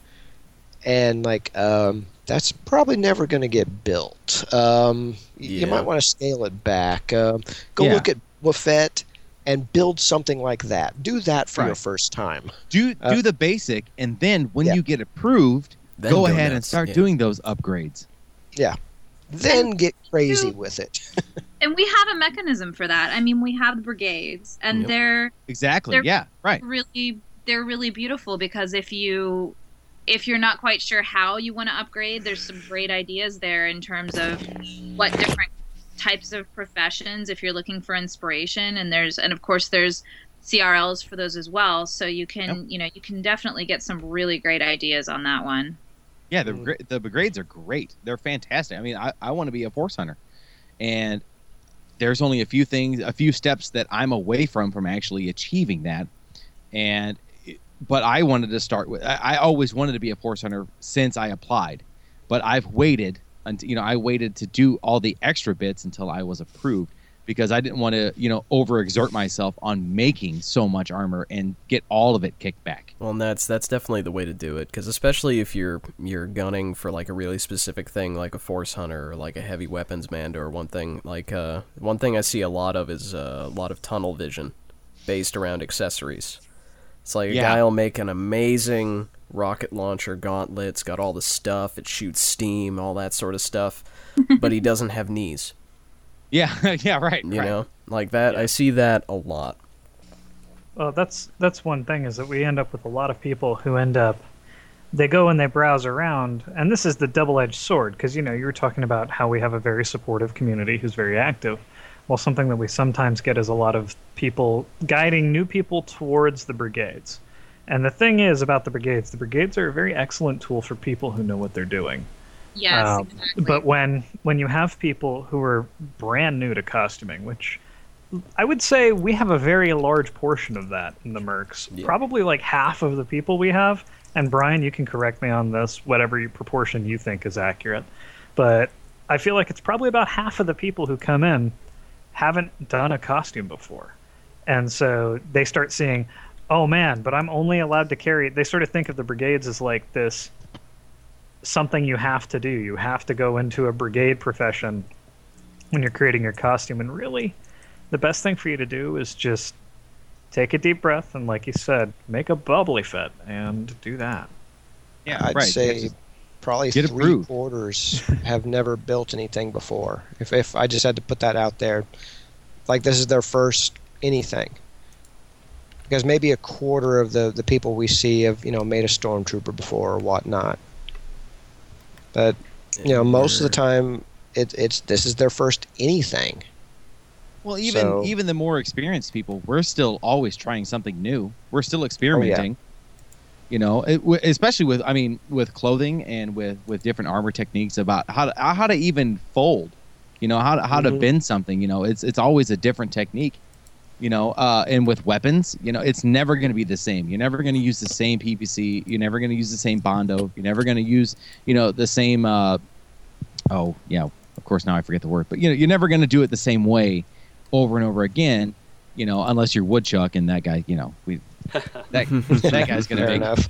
and like um, that's probably never going to get built. Um, Yeah. You might want to scale it back. Um, go Yeah. look at Wafet and build something like that. Do that for your Right. first time. Do Uh, do the basic, and then when yeah. you get approved, Then go go ahead and nuts, start yeah. doing those upgrades. Yeah. Then get crazy you- with it. And we have a mechanism for that. I mean, we have the brigades, and Yep. they're Exactly. They're- Yeah. Right. really they're really beautiful because if you if you're not quite sure how you want to upgrade, there's some great ideas there in terms of what different types of professions if you're looking for inspiration, and there's and of course there's C R Ls for those as well, so you can you know you can definitely get some really great ideas on that one. Yeah. The Mm. gra- the brigades are great. They're fantastic. I mean, I, I want to be a force hunter, and there's only a few things, a few steps that I'm away from from actually achieving that. And but I wanted to start with. I, I always wanted to be a force hunter since I applied, but I've waited until you know I waited to do all the extra bits until I was approved because I didn't want to you know overexert myself on making so much armor and get all of it kicked back. Well, and that's that's definitely the way to do it, because especially if you're you're gunning for like a really specific thing, like a force hunter or like a heavy weapons man, or one thing like uh, one thing I see a lot of is uh, a lot of tunnel vision, based around accessories. It's like a Yeah. guy will make an amazing rocket launcher gauntlet. It's got all the stuff. It shoots steam, all that sort of stuff, but he doesn't have knees. Yeah. yeah. Right. You right. know, like that. I see that a lot. Well, that's that's one thing is that we end up with a lot of people who end up, they go and they browse around, and this is the double-edged sword because you know you were talking about how we have a very supportive community who's very active. Well, something that we sometimes get is a lot of people guiding new people towards the brigades. And the thing is about the brigades, the brigades are a very excellent tool for people who know what they're doing. Yes, Um, exactly. But when when you have people who are brand new to costuming, which I would say we have a very large portion of that in the Mercs, Yeah. probably like half of the people we have. And Brian, you can correct me on this, whatever you, proportion you think is accurate. But I feel like it's probably about half of the people who come in haven't done a costume before. And so they start seeing, oh man, but I'm only allowed to carry. They sort of think of the brigades as like this something you have to do. You have to go into a brigade profession when you're creating your costume. And really, the best thing for you to do is just take a deep breath and, like you said, make a bubbly fit and do that. Yeah. I'd right. say It's- probably Get three approved. quarters have never built anything before. If if I just had to put that out there, like this is their first anything. Because maybe a quarter of the, the people we see have, you know, made a stormtrooper before or whatnot. But you know, most of the time it, it's this is their first anything. Well, even So- even the more experienced people, we're still always trying something new. We're still experimenting. You know, it, w- especially with I mean, with clothing and with, with different armor techniques about how to how to even fold. You know, how to, how to Mhm. bend something. You know, it's it's always a different technique. You know, uh, and with weapons, you know, it's never going to be the same. You're never going to use the same P P C. You're never going to use the same Bondo. You're never going to use, you know, the same. Uh, oh, yeah, of course. Now I forget the word, but you know, you're never going to do it the same way over and over again. You know, unless you're Woodchuck, and that guy, you know, we that that guy's going to Fair make. enough.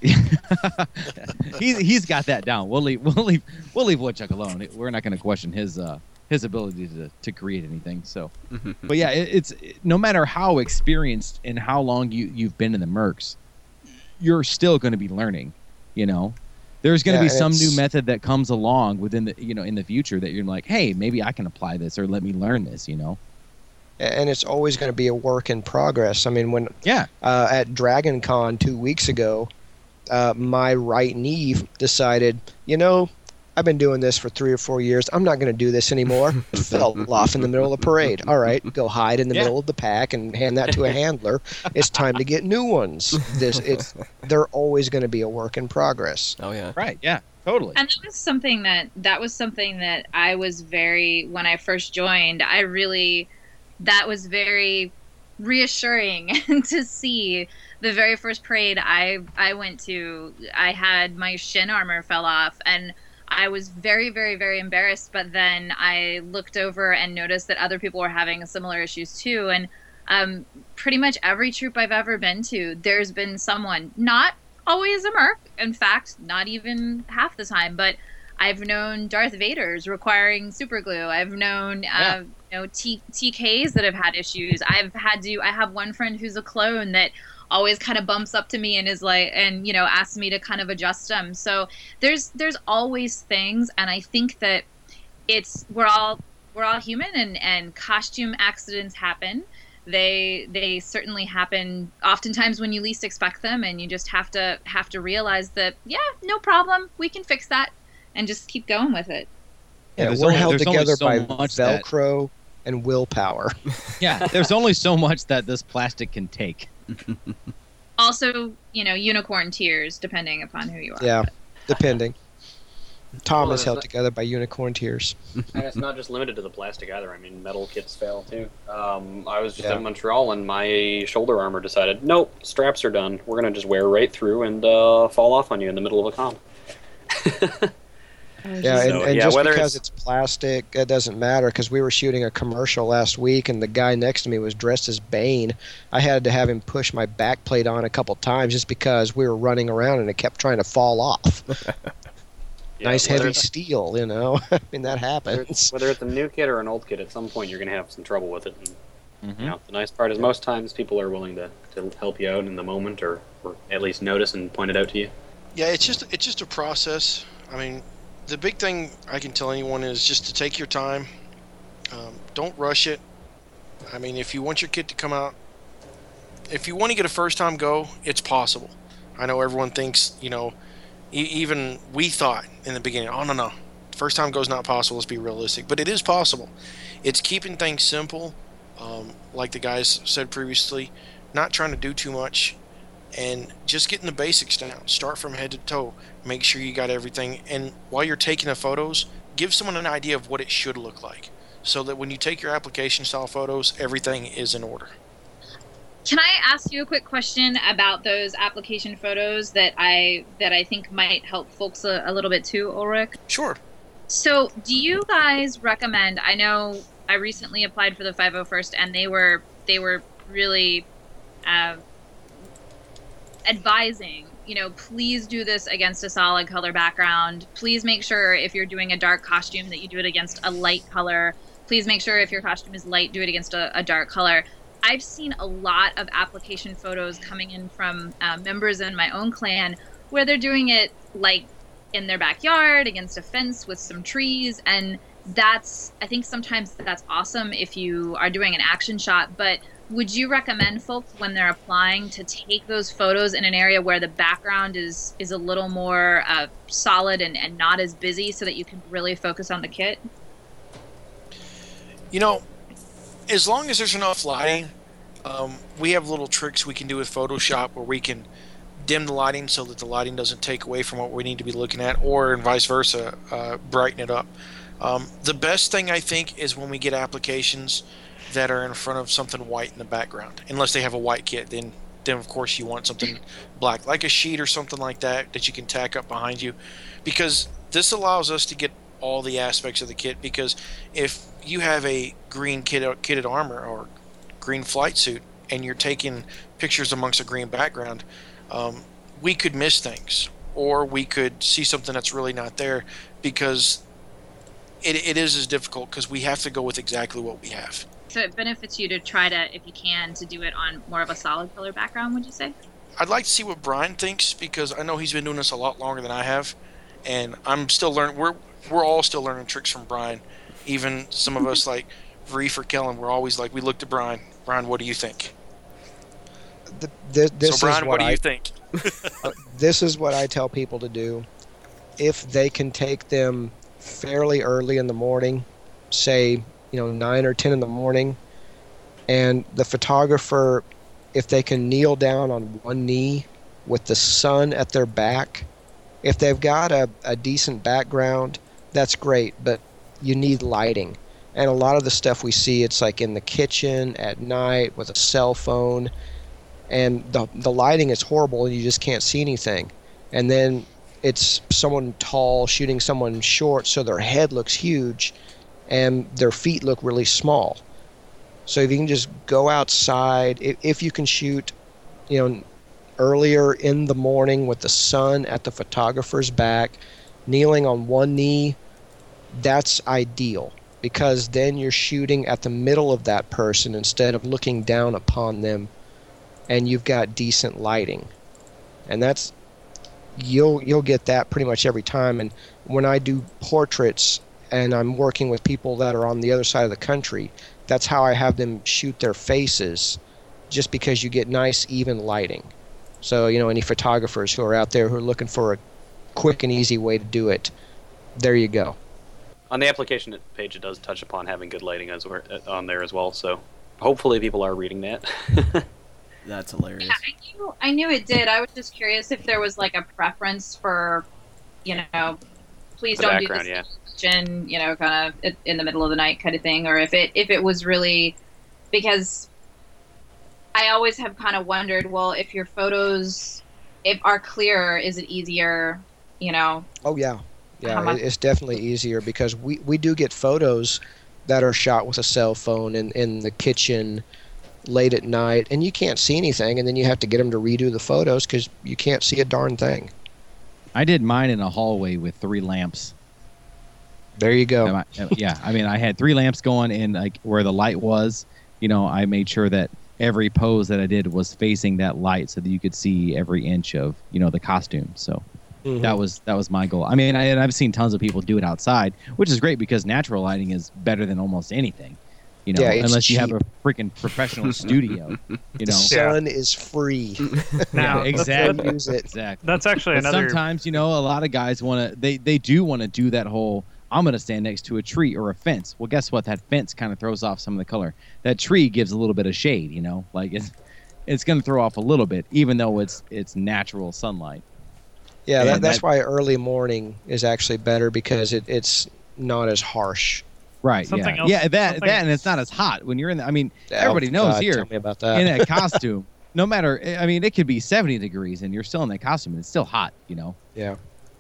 he's he's got that down. We'll leave we'll leave we'll leave Woodchuck alone. We're not going to question his uh his ability to to create anything. So, but yeah, it, it's no matter how experienced and how long you you've been in the Mercs, you're still going to be learning. You know, there's going to Yeah, be and some new it's- method that comes along within the you know in the future that you're like, hey, maybe I can apply this or let me learn this. You know. And it's always going to be a work in progress. I mean, when Yeah. uh, at Dragon Con two weeks ago, uh, my right knee decided, you know, I've been doing this for three or four years. I'm not going to do this anymore. It fell off in the middle of the parade. All right, go hide in the Yeah. middle of the pack and hand that to a handler. It's time to get new ones. This, it's, they're always going to be a work in progress. Oh yeah. Right. Yeah. Totally. And that was something that that was something that I was very when I first joined. I really that was very reassuring to see. The very first parade I I went to, I had my shin armor fell off, and I was very very very embarrassed. But then I looked over and noticed that other people were having similar issues too, and Um, pretty much every troop I've ever been to, there's been someone, not always a merc, in fact, not even half the time, but I've known Darth Vaders requiring super glue. I've known, Yeah. uh, you know, T- TKs that have had issues. I've had to, I have one friend who's a clone that always kind of bumps up to me and is like, and, you know, asks me to kind of adjust them. So there's, there's always things. And I think that it's, we're all, we're all human, and, and costume accidents happen. They, they certainly happen oftentimes when you least expect them. And you just have to, have to realize that, yeah, no problem. We can fix that. And just keep going with it. Yeah, there's we're only- held there's only together so by much that- Velcro and willpower. Yeah, there's only so much that this plastic can take. Also, you know, unicorn tears, depending upon who you are. Yeah, depending. Tom Well, is there's held not- together by unicorn tears. And it's not just limited to the plastic either. I mean, metal kits fail too. Um, I was just Yeah. in Montreal and my shoulder armor decided, nope, straps are done. We're gonna just wear right through and uh, fall off on you in the middle of a comp. Yeah, and, So, and yeah, just whether because it's- it's plastic, it doesn't matter, because we were shooting a commercial last week, and the guy next to me was dressed as Bane. I had to have him push my back plate on a couple times just because we were running around and it kept trying to fall off. Yeah, nice whether heavy it's- steel, you know? I mean, that Whether happens. it's, whether it's a new kit or an old kit, at some point you're going to have some trouble with it. And, Mhm. you know, the nice part is most times people are willing to, to help you out in the moment, or, or at least notice and point it out to you. Yeah, it's just it's just a process. I mean, the big thing I can tell anyone is just to take your time. Um, don't rush it. I mean, if you want your kit to come out, if you want to get a first time go, it's possible. I know everyone thinks, you know, e- even we thought in the beginning, oh no no, first time go is not possible. Let's be realistic, but it is possible. It's keeping things simple, um, like the guys said previously, not trying to do too much, and just getting the basics down. Start from head to toe. Make sure you got everything. And while you're taking the photos, give someone an idea of what it should look like, so that when you take your application style photos, everything is in order. Can I ask you a quick question about those application photos that I that I think might help folks a, a little bit too, Ulrich? Sure. So, do you guys recommend? I know I recently applied for the five oh first, and they were they were really uh, advising. You know, please do this against a solid color background. Please make sure if you're doing a dark costume that you do it against a light color. Please make sure if your costume is light, do it against a, a dark color. I've seen a lot of application photos coming in from uh, members in my own clan where they're doing it like in their backyard against a fence with some trees, and that's, I think sometimes that's awesome if you are doing an action shot, but would you recommend folks when they're applying to take those photos in an area where the background is is a little more uh, solid and, and not as busy so that you can really focus on the kit? You know, as long as there's enough lighting, um, we have little tricks we can do with Photoshop where we can dim the lighting so that the lighting doesn't take away from what we need to be looking at, or and vice versa, uh, brighten it up. Um, the best thing I think is when we get applications that are in front of something white in the background. Unless they have a white kit, then then of course you want something black, like a sheet or something like that that you can tack up behind you, because this allows us to get all the aspects of the kit. Because if you have a green kit, kitted armor or green flight suit and you're taking pictures amongst a green background, um, we could miss things, or we could see something that's really not there, because it, it is as difficult because we have to go with exactly what we have. So it benefits you to try to, if you can, to do it on more of a solid color background, would you say? I'd like to see what Brian thinks, because I know he's been doing this a lot longer than I have, and I'm still learning. We're we're all still learning tricks from Brian. Even some of us like Reef or Kellen, we're always like, we look to Brian. Brian, what do you think? The, this this so Brian, is what what do I you think? uh, this is what I tell people to do. If they can take them fairly early in the morning, say, you know, nine or ten in the morning, and the photographer, if they can kneel down on one knee with the sun at their back, if they've got a, a decent background, that's great, but you need lighting. And a lot of the stuff we see, it's like in the kitchen at night with a cell phone, and the the lighting is horrible and you just can't see anything. And then it's someone tall shooting someone short, so their head looks huge and their feet look really small. So if you can just go outside, if, if you can shoot, you know, earlier in the morning with the sun at the photographer's back, kneeling on one knee, that's ideal, because then you're shooting at the middle of that person instead of looking down upon them, and you've got decent lighting. And that's you'll you'll get that pretty much every time. And when I do portraits and I'm working with people that are on the other side of the country, that's how I have them shoot their faces, just because you get nice even lighting. So, you know, any photographers who are out there who are looking for a quick and easy way to do it, there you go. On the application page, it does touch upon having good lighting as well, on there as well. So hopefully people are reading that. That's hilarious. Yeah, I knew, I knew it did. I was just curious if there was like a preference for, you know, please The don't do background, this yeah. question, you know, kind of in the middle of the night kind of thing, or if it if it was really, because I always have kind of wondered, well, if your photos if are clearer, is it easier, you know? Oh yeah, How yeah, much- it- it's definitely easier, because we, we do get photos that are shot with a cell phone in, in the kitchen late at night, and you can't see anything, and then you have to get them to redo the photos because you can't see a darn thing. I did mine in a hallway with three lamps. There you go. Am I- yeah, I mean, I had three lamps going, and like where the light was, you know, I made sure that every pose that I did was facing that light so that you could see every inch of, you know, the costume. So Mhm. that was that was my goal. I mean, I, and I've seen tons of people do it outside, which is great because natural lighting is better than almost anything. You know, Yeah, it's unless you have cheap. a freaking professional studio. You The know, sun is free. Now, Yeah, that's- exactly. Use it. exactly. That's actually But another. sometimes, you know, a lot of guys want to, they, they do want to do that whole, I'm going to stand next to a tree or a fence. Well, guess what? That fence kind of throws off some of the color. That tree gives a little bit of shade, you know, like it's, it's going to throw off a little bit, even though it's, it's natural sunlight. Yeah, And that, that's that- why early morning is actually better, because it, it's not as harsh. Right. Something yeah. else- yeah. That, something- that, and it's not as hot when you're in the, I mean, Oh, everybody knows God, here Tell me about that. in that costume, no matter, I mean, it could be seventy degrees and you're still in that costume and it's still hot, you know? yeah.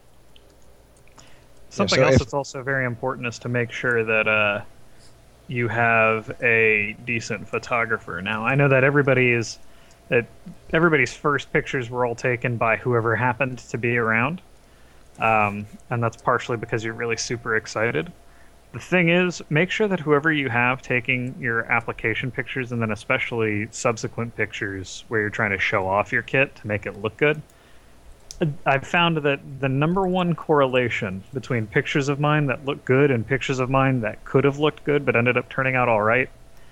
Something so else if- that's also very important is to make sure that uh, you have a decent photographer. Now, I know that everybody is that everybody's first pictures were all taken by whoever happened to be around, um, and that's partially because you're really super excited. The thing is, make sure that whoever you have taking your application pictures, and then especially subsequent pictures where you're trying to show off your kit to make it look good, I've found that the number one correlation between pictures of mine that look good and pictures of mine that could have looked good but ended up turning out all right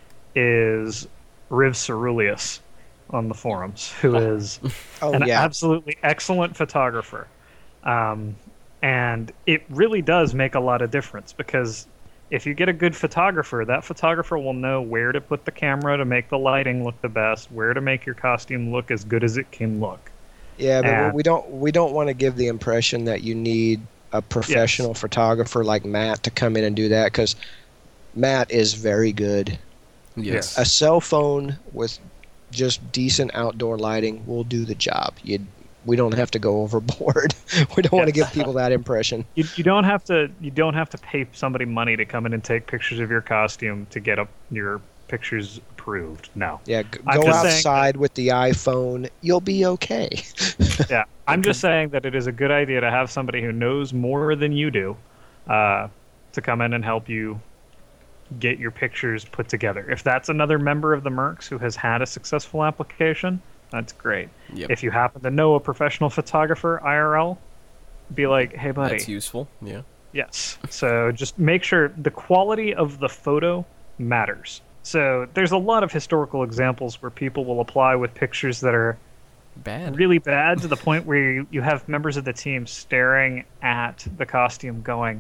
is Riv Ceruleus on the forums, who is Oh an yeah. absolutely excellent photographer. Um, and it really does make a lot of difference, because if you get a good photographer, that photographer will know where to put the camera to make the lighting look the best, where to make your costume look as good as it can look. Yeah, but And- we don't we don't want to give the impression that you need a professional photographer like Matt to come in and do that, because Matt is very good. Yes. A cell phone with just decent outdoor lighting will do the job. You we don't have to go overboard. We don't want to give people that impression. You, you don't have to you don't have to pay somebody money to come in and take pictures of your costume to get up your pictures approved. No. Yeah, g- I'm go just saying outside with the iPhone. You'll be okay. Yeah, I'm just saying that it is a good idea to have somebody who knows more than you do uh, to come in and help you get your pictures put together. If that's another member of the Mercs who has had a successful application, that's great. Yep. If you happen to know a professional photographer I R L, be like, hey, buddy. That's useful. Yeah. Yes. So just make sure the quality of the photo matters. So there's a lot of historical examples where people will apply with pictures that are Bad. really bad to the point where you, you have members of the team staring at the costume going,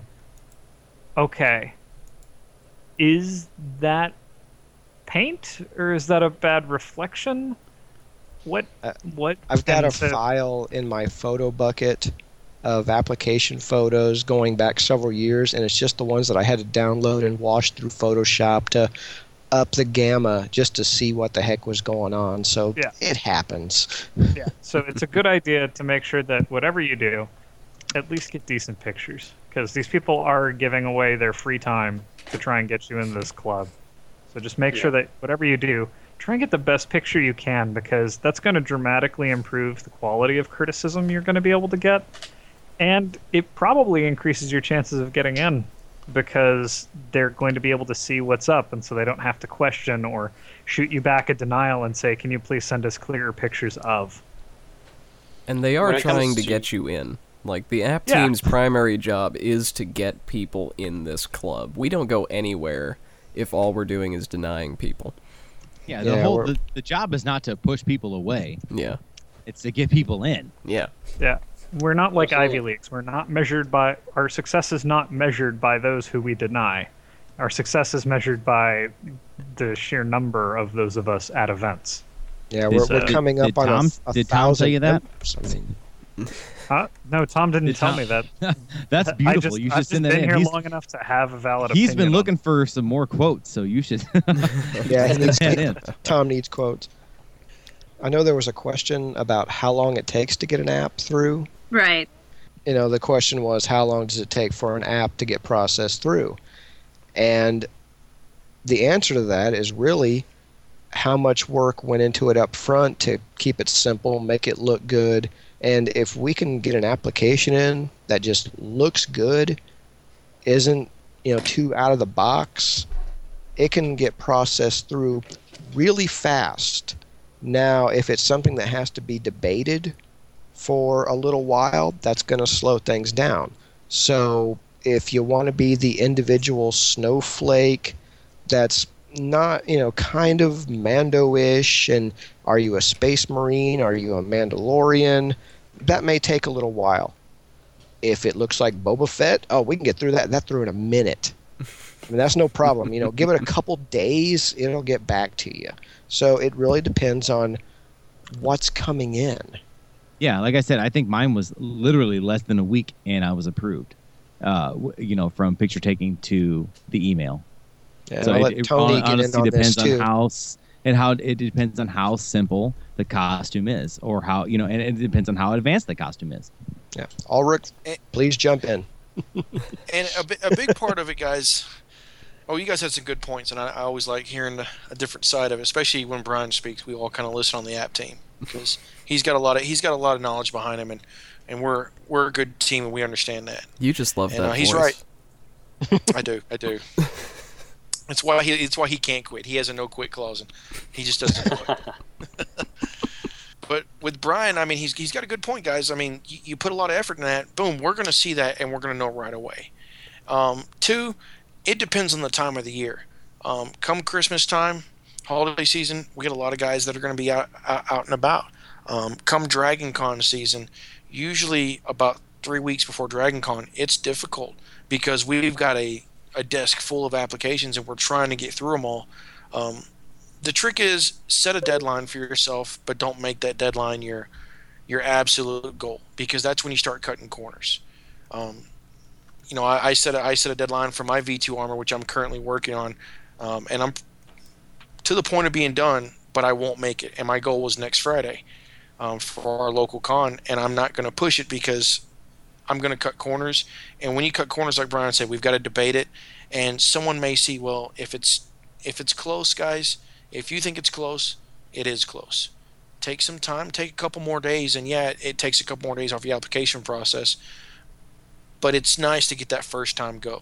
okay, is that paint or is that a bad reflection? What? Uh, What? I've got and a so- file in my photo bucket of application photos going back several years, and it's just the ones that I had to download and wash through Photoshop to up the gamma just to see what the heck was going on. So Yeah. it happens. Yeah. So it's a good idea to make sure that whatever you do, at least get decent pictures, because these people are giving away their free time to try and get you in this club. So just make Yeah. sure that whatever you do, try and get the best picture you can, because that's going to dramatically improve the quality of criticism you're going to be able to get. And it probably increases your chances of getting in, because they're going to be able to see what's up, and so they don't have to question or shoot you back a denial and say, can you please send us clearer pictures of? And they are When it comes trying to to- get you in. Like, the app Yeah. team's primary job is to get people in this club. We don't go anywhere if all we're doing is denying people. Yeah, the Yeah, whole we're- the, the job is not to push people away. Yeah. It's to get people in. Yeah. Yeah. We're not like Absolutely. Ivy Leagues. We're not measured by, our success is not measured by those who we deny. Our success is measured by the sheer number of those of us at events. Yeah, Did- we're, we're uh, coming did up on Tom- a, a did Tom thousand tell you that? members. I mean, Huh? No, Tom didn't Did tell Tom- me that. That's I beautiful. just, you I've should just send that been in. here He's, long enough to have a valid he's opinion been on looking for some more quotes, so you should. yeah, he needs that in. Tom needs quotes. I know there was a question about how long it takes to get an app through. Right. You know, the question was, how long does it take for an app to get processed through? And the answer to that is really how much work went into it up front to keep it simple, make it look good. And if we can get an application in that just looks good, isn't, you know, too out of the box, it can get processed through really fast. Now, if it's something that has to be debated for a little while, that's going to slow things down. So if you want to be the individual snowflake that's not, you know, kind of Mando-ish, and are you a space marine, are you a Mandalorian, that may take a little while. If it looks like Boba Fett, oh, we can get through that, that through in a minute. I mean, that's no problem. You know, give it a couple days, it'll get back to you. So it really depends on what's coming in. Yeah, like I said, I think mine was literally less than a week, and I was approved. Uh, w- you know, from picture taking to the email. Yeah, So I'll it, let it Tony hon- get in honestly on this depends too. on how s- and how it depends on how simple the costume is, or how you know, and it depends on how advanced the costume is. Yeah, Ulrich, Eh. please jump in. And a, bi- a big part of it, guys. Oh, you guys had some good points, and I, I always like hearing a, a different side of it, especially when Brian speaks. We all kind of listen on the app team because he's got a lot of he's got a lot of knowledge behind him, and, and we're we're a good team, and we understand that. You just love And that uh, he's voice. right. I do, I do. It's why he it's why he can't quit. He has a no quit clause, and he just doesn't quit. But with Brian, I mean, he's he's got a good point, guys. I mean, you, you put a lot of effort in that. Boom, we're going to see that, and we're going to know right away. Um, two, it depends on the time of the year. Um, come Christmas time, holiday season, we get a lot of guys that are going to be out, out out and about. Um, come Dragon Con season, usually about three weeks before Dragon Con, it's difficult because we've got a, a desk full of applications and we're trying to get through them all. Um, the trick is set a deadline for yourself, but don't make that deadline your your absolute goal, because that's when you start cutting corners. Um, you know, I, I set a, I set a deadline for my V two armor, which I'm currently working on, um, and I'm to the point of being done, but I won't make it. And my goal was next Friday um, for our local con, and I'm not going to push it because I'm going to cut corners. And when you cut corners, like Brian said, we've got to debate it. And someone may see, well, if it's if it's close, guys, if you think it's close, it is close. Take some time, take a couple more days, and yeah, it takes a couple more days off the application process. But it's nice to get that first time go.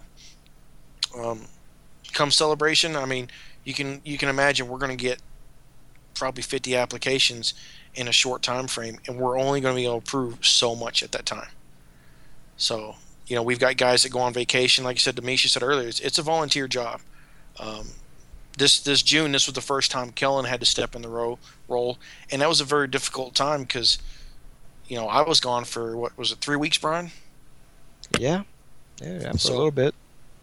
Um, come celebration, I mean, you can you can imagine we're going to get probably fifty applications in a short time frame, and we're only going to be able to approve so much at that time. So, you know, we've got guys that go on vacation. Like I said, Demisha said earlier, it's, it's a volunteer job. Um, this this June, this was the first time Kellen had to step in the ro- role, and that was a very difficult time because, you know, I was gone for, what was it, three weeks, Brian? Yeah, yeah, yeah for So- a little bit.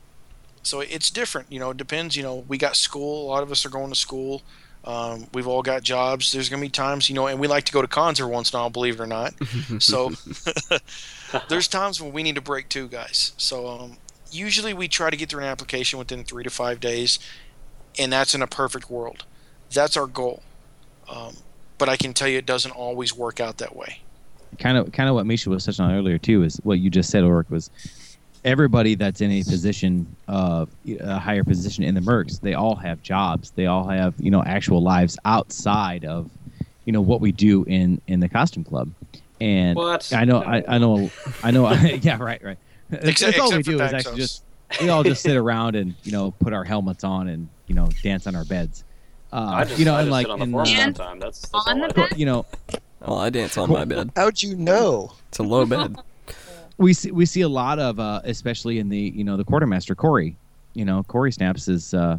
So it's different, you know, it depends. You know, we got school. A lot of us are going to school. Um, we've all got jobs. There's going to be times, you know, and we like to go to cons every once in a while, believe it or not. So there's times when we need a break too, guys. So um, usually we try to get through an application within three to five days, and that's in a perfect world. That's our goal. Um, but I can tell you it doesn't always work out that way. Kind of, kind of what Misha was touching on earlier too is what you just said, Ulrich, was everybody that's in a position of a higher position in the Mercs, they all have jobs. They all have, you know, actual lives outside of, you know, what we do in, in the costume club. And What? I know, I, I know, I know. yeah, right, right. That's, Except- that's all we except for do is Daxos. actually just, we all just sit around and, you know, put our helmets on and, you know, dance on our beds. Uh, I just, you know, I and just like, sit on the in, floor all And the time. That's, that's on all the I do. bed? you know, Well, I dance on my bed. How'd you know? It's a low bed. we see we see a lot of, uh, especially in the, you know, the quartermaster Corey. You know, Corey Snaps is, uh,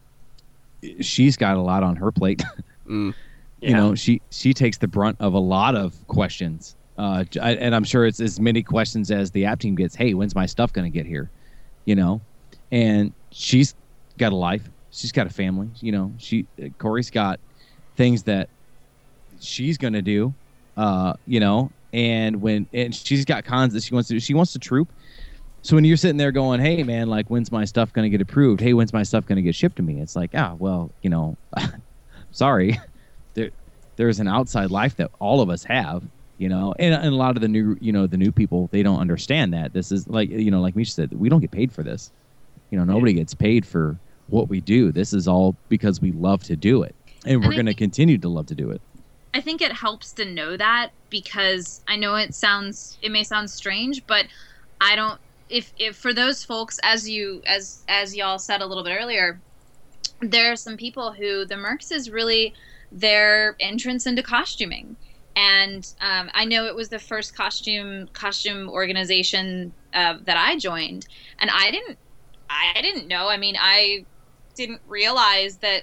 she's got a lot on her plate. Mm. You Yeah. know, she she takes the brunt of a lot of questions, uh, I- and I'm sure it's as many questions as the app team gets. Hey, when's my stuff going to get here? You know, and she's got a life. She's got a family. You know, she Corey's got things that she's going to do. Uh, you know, and when and she's got cons that she wants to. She wants to troop. So when you're sitting there going, hey man, like when's my stuff going to get approved? Hey, when's my stuff going to get shipped to me? It's like, ah, well, you know, sorry. There, there's an outside life that all of us have, you know, and, and a lot of the new, you know, the new people, they don't understand that this is like, you know, like Misha said, we don't get paid for this. You know, nobody gets paid for what we do. This is all because we love to do it, and we're I going to think- continue to love to do it. I think it helps to know that, because I know it sounds, it may sound strange, but I don't, if, if for those folks, as you, as, as y'all said a little bit earlier, there are some people who the Mercs is really their entrance into costuming. And um, I know it was the first costume, costume organization uh, that I joined, and I didn't, I didn't know. I mean, I didn't realize that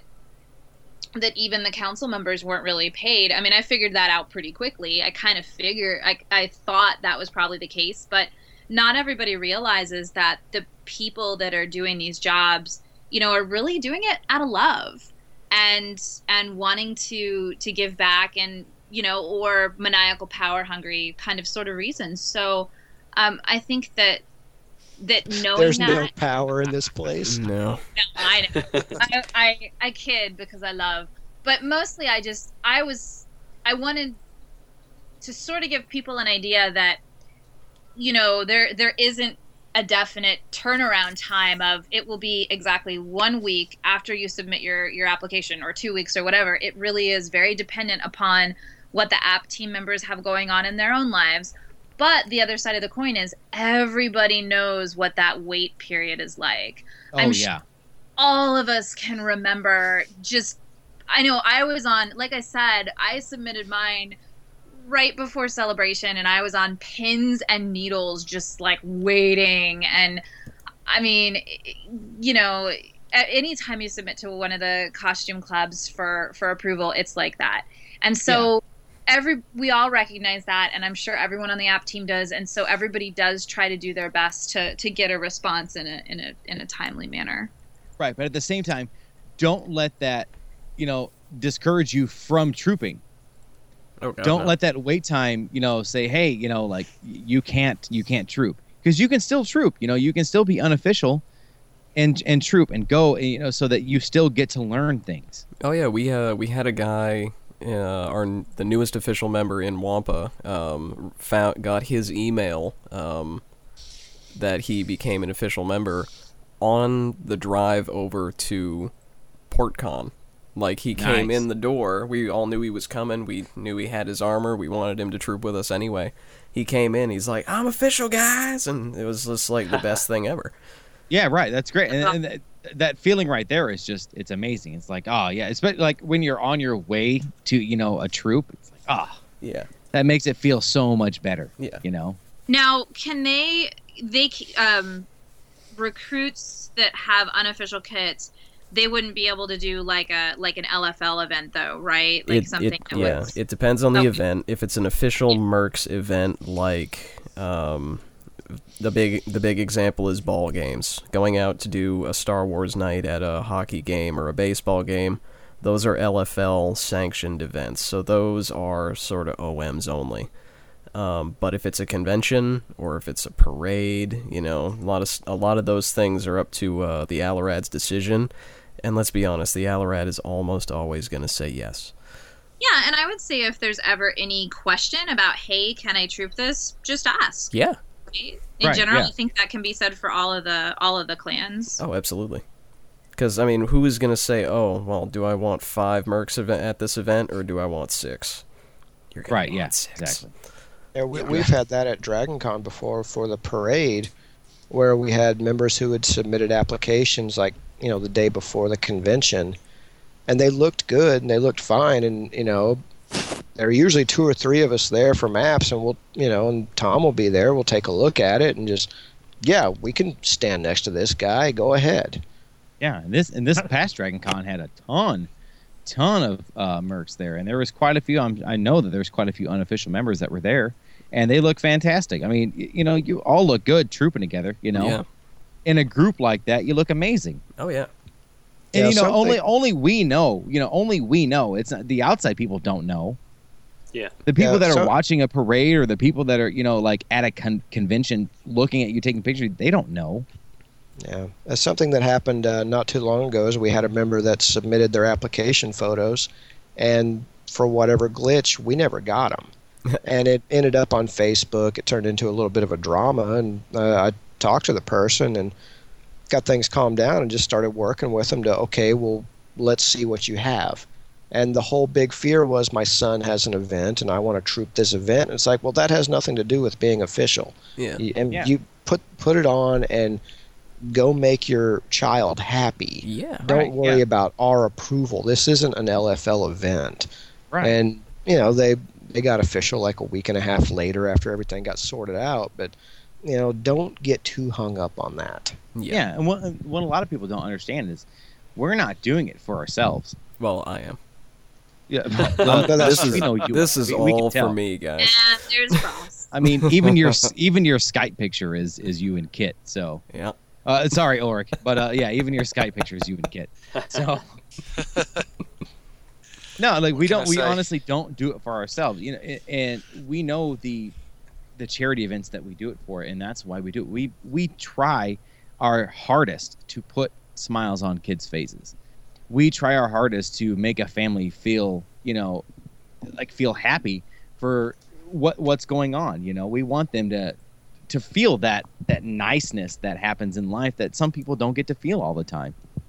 that even the council members weren't really paid. I mean, I figured that out pretty quickly. I kind of figured, I, I thought that was probably the case, but not everybody realizes that the people that are doing these jobs, you know, are really doing it out of love and, and wanting to, to give back, and, you know, or maniacal power hungry kind of sort of reasons. So um, I think that, that knowing There's that, no power in this place. No. no, I know. I, I I kid because I love, but mostly I just I was I wanted to sort of give people an idea that, you know, there there isn't a definite turnaround time of it will be exactly one week after you submit your your application, or two weeks or whatever. It really is very dependent upon what the app team members have going on in their own lives. But the other side of the coin is everybody knows what that wait period is like. Oh I'm yeah. All of us can remember just, I know I was on, like I said, I submitted mine right before Celebration, and I was on pins and needles just like waiting. And I mean, you know, at any time you submit to one of the costume clubs for, for approval, it's like that. And so every we all recognize that, and I'm sure everyone on the app team does, and so everybody does try to do their best to, to get a response in a in a in a timely manner. Right, but at the same time, don't let that, you know, discourage you from trooping. Oh, God, Don't no. let that wait time, you know, say, hey, you know, like you can't you can't troop, because you can still troop. You know, you can still be unofficial and and troop and go, you know, so that you still get to learn things. Oh yeah, we uh we had a guy, uh, our the newest official member in Wampa, um, found got his email, um, that he became an official member on the drive over to PortCon. Like, he came Nice. in the door, we all knew he was coming, we knew he had his armor, we wanted him to troop with us anyway. He came in, he's like, I'm official, guys! And it was just like the best thing ever. Yeah, right. That's great. And, and that, that feeling right there is just, it's amazing. It's like, oh yeah, it's like when you're on your way to, you know, a troop, it's like, ah, Yeah. that makes it feel so much better. Yeah. You know? Now, can they they um, recruits that have unofficial kits? They wouldn't be able to do like a like an L F L event though, right? Like It- something it- that yeah, was it depends on the Okay. event. If it's an official Mercs event, like um, the big the big example is ball games. Going out to do a Star Wars night at a hockey game or a baseball game, those are L F L sanctioned events. So those are sort of O Ms only. Um, but if it's a convention or if it's a parade, you know, a lot of a lot of those things are up to uh, the Alarad's decision. And let's be honest, the Alarad is almost always going to say yes. Yeah, and I would say if there's ever any question about, hey, can I troop this? Just ask. Yeah. right? In Right, general, yeah. I think that can be said for all of the all of the clans. Oh, absolutely. Because, I mean, who is going to say, oh, well, do I want five Mercs event at this event, or do I want six? You're gonna Right, want yeah, six. exactly. Yeah, we, we've had that at Dragon Con before for the parade, where we had members who had submitted applications like, you know, the day before the convention, and they looked good and they looked fine, and, you know, there are usually two or three of us there for maps, and we'll, you know, and Tom will be there. We'll take a look at it and just, yeah, we can stand next to this guy. Go ahead. Yeah, and this and this past Dragon Con had a ton, ton of uh, mercs there, and there was quite a few. I'm, I know that there's quite a few unofficial members that were there, and they look fantastic. I mean, y- you know, you all look good trooping together. You know, Yeah. in a group like that, you look amazing. Oh, yeah. And Yeah, you know, something- only only we know. You know, only we know. It's not, the outside people don't know. Yeah. The people Yeah, that are so- watching a parade, or the people that are, you know, like at a con- convention looking at you taking pictures, they don't know. Yeah, that's something that happened uh, not too long ago. Is we had a member that submitted their application photos, and for whatever glitch, we never got them, and it ended up on Facebook. It turned into a little bit of a drama, and uh, I talked to the person and got things calmed down, and just started working with them to, okay, well, let's see what you have. And the whole big fear was, my son has an event, and I want to troop this event. And it's like, well, that has nothing to do with being official. Yeah. You- and Yeah. you put put it on and go make your child happy. Yeah. Don't Right, worry yeah. about our approval. This isn't an L F L event. Right. And you know, they they got official like a week and a half later after everything got sorted out. But you know, don't get too hung up on that. Yeah, and what what a lot of people don't understand is we're not doing it for ourselves. Well, I am. Yeah, No, that's this is you know, you this are. is We- we can all tell. for me, guys. And there's Frost. I mean, even your even your Skype picture is is you and Kit. So, Yeah. uh, sorry, Ulrich, but uh, yeah, even your Skype picture is you and Kit. So, no, like we can don't. I We say? honestly don't do it for ourselves. You know, a- and we know the the charity events that we do it for, and that's why we do it. We we try our hardest to put smiles on kids' faces. We try our hardest to make a family feel, you know, like feel happy for what what's going on. You know, we want them to to feel that that niceness that happens in life that some people don't get to feel all the time.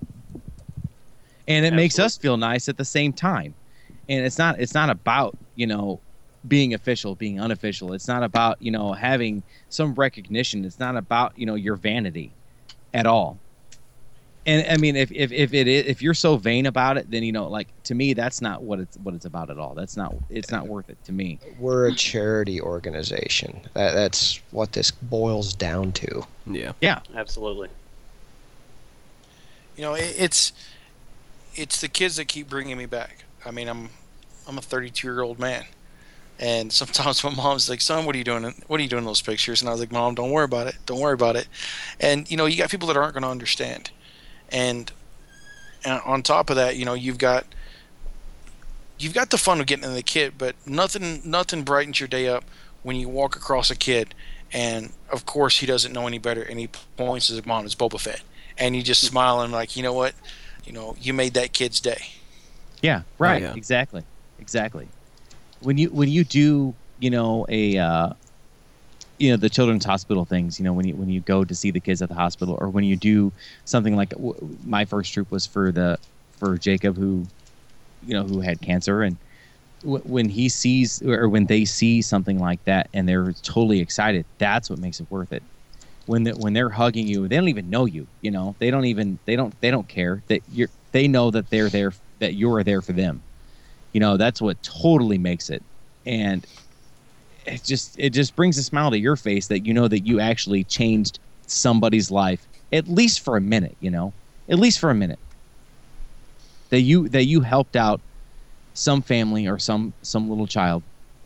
And it makes us feel nice at the same time. And it's not it's not about, you know, being official, being unofficial. It's not about, you know, having some recognition. It's not about, you know, your vanity at all. And I mean, if if if it is, if you're so vain about it, then, you know, like, to me, that's not what it's what it's about at all. That's not it's not worth it to me. We're a charity organization. That, that's what this boils down to. Yeah. Yeah. Absolutely. You know, it, it's it's the kids that keep bringing me back. I mean, I'm I'm a thirty-two year old man, and sometimes my mom's like, "Son, what are you doing? What are you doing in those pictures?" And I was like, "Mom, don't worry about it. Don't worry about it." And you know, you got people that aren't going to understand, and, and on top of that, you know, you've got you've got the fun of getting in the kid, but nothing nothing brightens your day up when you walk across a kid, and of course he doesn't know any better, and he points his mom, it's Boba Fett, and you just smile and like, you know what, you know, you made that kid's day. Yeah, right. yeah. Exactly. Exactly. When you when you do, you know, a uh, you know, the children's hospital things, you know, when you when you go to see the kids at the hospital, or when you do something like w- my first troop was for the for Jacob, who, you know, who had cancer, and w- when he sees or when they see something like that and they're totally excited, that's what makes it worth it. When the, when they're hugging you, they don't even know you, you know, they don't even they don't they don't care that you're they know that they're there, that you're there for them. You know, that's what totally makes it. And it just it just brings a smile to your face that you know that you actually changed somebody's life, at least for a minute, you know, at least for a minute. That you that you helped out some family or some some little child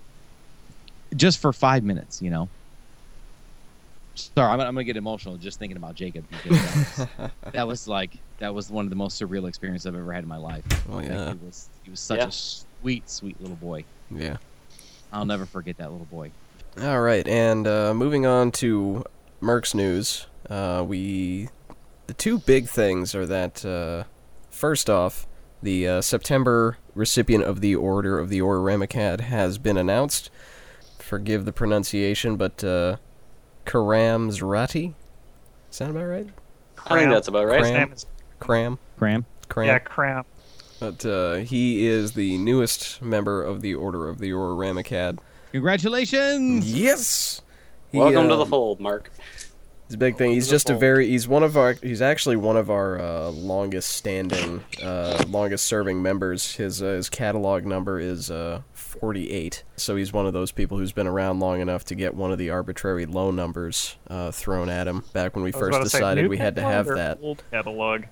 just for five minutes, you know. Sorry, I'm, I'm gonna get emotional just thinking about Jacob, because that was, that was like that was one of the most surreal experiences I've ever had in my life. Oh, Like, yeah. he was he was such Yeah. a sweet, sweet little boy. Yeah. I'll never forget that little boy. All right, and uh, moving on to Mercs news, uh, we the two big things are that uh, first off, the uh, September recipient of the Order of the Order Ramachad has been announced. Forgive the pronunciation, but uh, Karam Zrati. Sound about right? I think that's about right. His name is Cram. Cram. Cram. yeah, Cramp. But uh, he is the newest member of the Order of the Aurora Ramacad. Congratulations! Yes. He, Welcome to the um, fold, Mark. His big thing. He's just a very. He's one of our. He's actually one of our uh, longest standing, uh, longest serving members. His uh, his catalog number is uh, forty-eight. So he's one of those people who's been around long enough to get one of the arbitrary low numbers uh, thrown at him. Back when we I was first about to say, decided new we had to catalog have or that. Old catalog.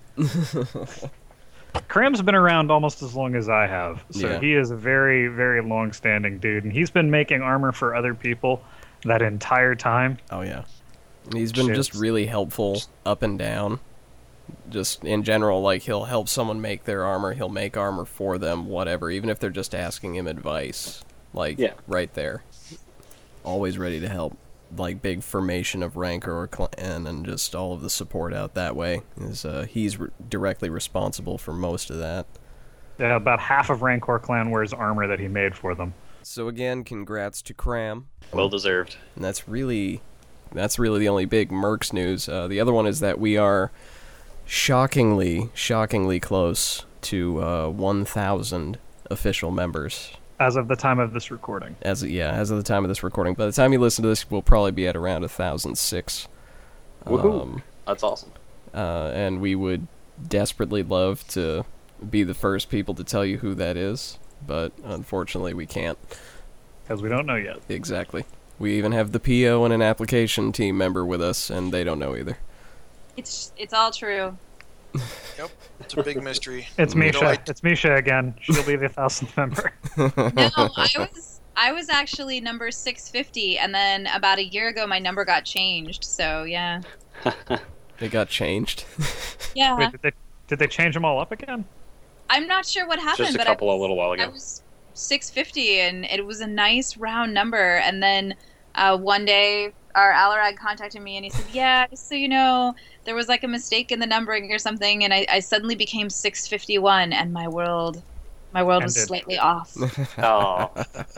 Cram's been around almost as long as I have, so Yeah. he is a very, very long-standing dude, and he's been making armor for other people that entire time. Oh yeah. He's been just Shit. really helpful up and down. Just in general, like he'll help someone make their armor, he'll make armor for them, whatever, even if they're just asking him advice. Like Yeah. right there. Always ready to help. Like big formation of Rancor or Clan and just all of the support out that way. Is uh, he's re- directly responsible for most of that. Yeah, about half of Rancor clan wears armor that he made for them. So again, congrats to Cram. Well deserved. And that's really that's really the only big Mercs news. Uh, the other one is that we are shockingly, shockingly close to uh, one thousand official members. As of the time of this recording. As yeah, as of the time of this recording. By the time you listen to this, we'll probably be at around one thousand six. Woohoo! Um, That's awesome. uh, and we would desperately love to be the first people to tell you who that is, but unfortunately we can't. Because we don't know yet. Exactly. We even have the P O and an application team member with us, and they don't know either. It's it's all true. Yep, it's a big mystery. It's You know, Misha. I- It's Misha again. She'll be the thousandth member. No, I was I was actually number six fifty, and then about a year ago my number got changed. So yeah, It got changed. yeah. Wait, did they, did they change them all up again? I'm not sure what happened, Just a but couple I a was, little while I ago. was six fifty, and it was a nice round number. And then uh, one day, our Alarag contacted me, and he said, "Yeah, just so you know, there was like a mistake in the numbering or something, and I, I suddenly became six fifty-one, and my world, my world was Ended. slightly off." Oh,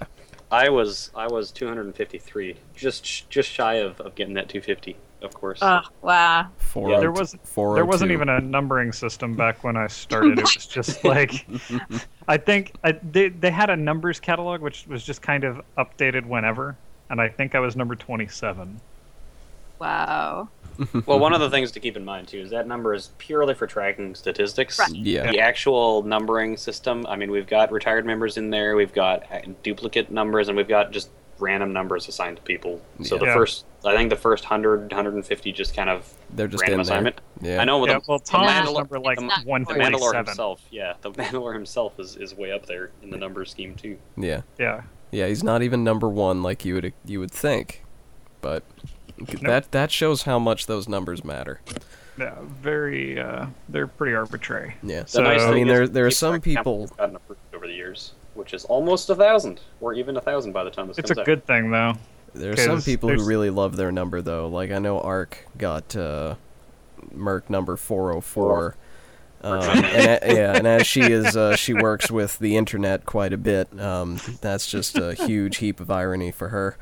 I was I was two hundred fifty-three, just just shy of, of getting that two fifty, of course. Oh wow! Four Yeah, oh There two- was four oh two. there wasn't even a numbering system back when I started. It was just like I think I, they they had a numbers catalog which was just kind of updated whenever, and I think I was number twenty-seven. Wow. Well, one of the things to keep in mind too is that number is purely for tracking statistics. Right. Yeah. The actual numbering system, I mean, we've got retired members in there, we've got duplicate numbers, and we've got just random numbers assigned to people. So the Yeah. first, I think the first one hundred, one hundred fifty just kind of They're just random in there. assignment. Yeah. I know. With Yeah, the, well, the Tom's Mandalor- number like It's not one the Mandalore forty-seven. himself, yeah, the Mandalore himself is, is way up there in the number scheme too. Yeah. Yeah. Yeah, he's not even number one like you would you would think. But that that shows how much those numbers matter. Yeah, very. Uh, they're pretty arbitrary. Yeah. The So- nice I thing mean, is there there are keep some track of how people. much we've gotten approved over the years, which is almost a thousand, or even a thousand by the time this It's a comes out. good thing though. There are some 'cause people who there's- really love their number though. Like I know Ark got uh, Merc number four oh four. Um, and a, yeah, and as she is, uh, she works with the internet quite a bit. Um, that's just a huge heap of irony for her.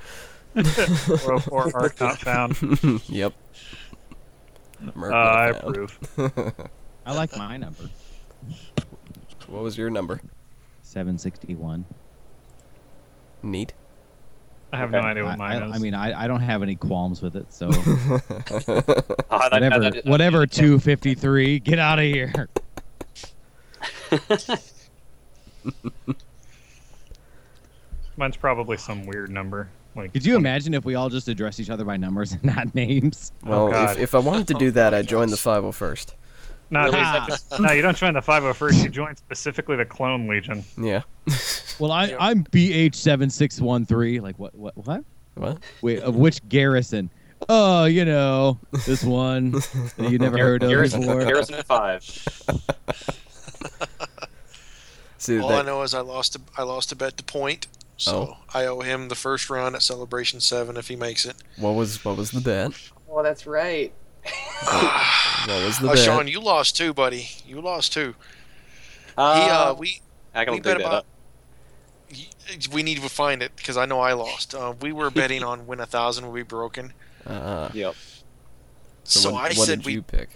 four oh four arc not found. Yep. Merc Uh, I not found. approve. I like my number. What was your number? seven sixty-one. Neat. I have Okay. no idea I, what mine I, is. I mean, I, I don't have any qualms with it. So Ah, that- whatever, that- that- whatever. two fifty-three. Get out of here. Mine's probably some weird number. Like, Could you imagine if we all just address each other by numbers and not names? Well, God. if, if I wanted to do that, I'd join the five oh first. No, Really? you- no, you don't join the five oh first. You join specifically the Clone Legion. Yeah. Well, I, Yeah. I'm B H seven six one three. Like what? What? What? What? Wait, of which garrison? Oh, you know, this one that you never heard of Garrison, before. Garrison five. See, All that, I know is I lost a, I lost a bet to Point, so Oh. I owe him the first run at Celebration Seven if he makes it. what was what was the bet? Oh, that's right. What was the Oh, bet? Sean, you lost too, buddy. You lost too. Uh, he, uh, we I can we dig bet that about. up. We need to find it because I know I lost. Uh, we were betting on when a thousand would be broken, Uh, Yep. so So what, I what said did we. you pick?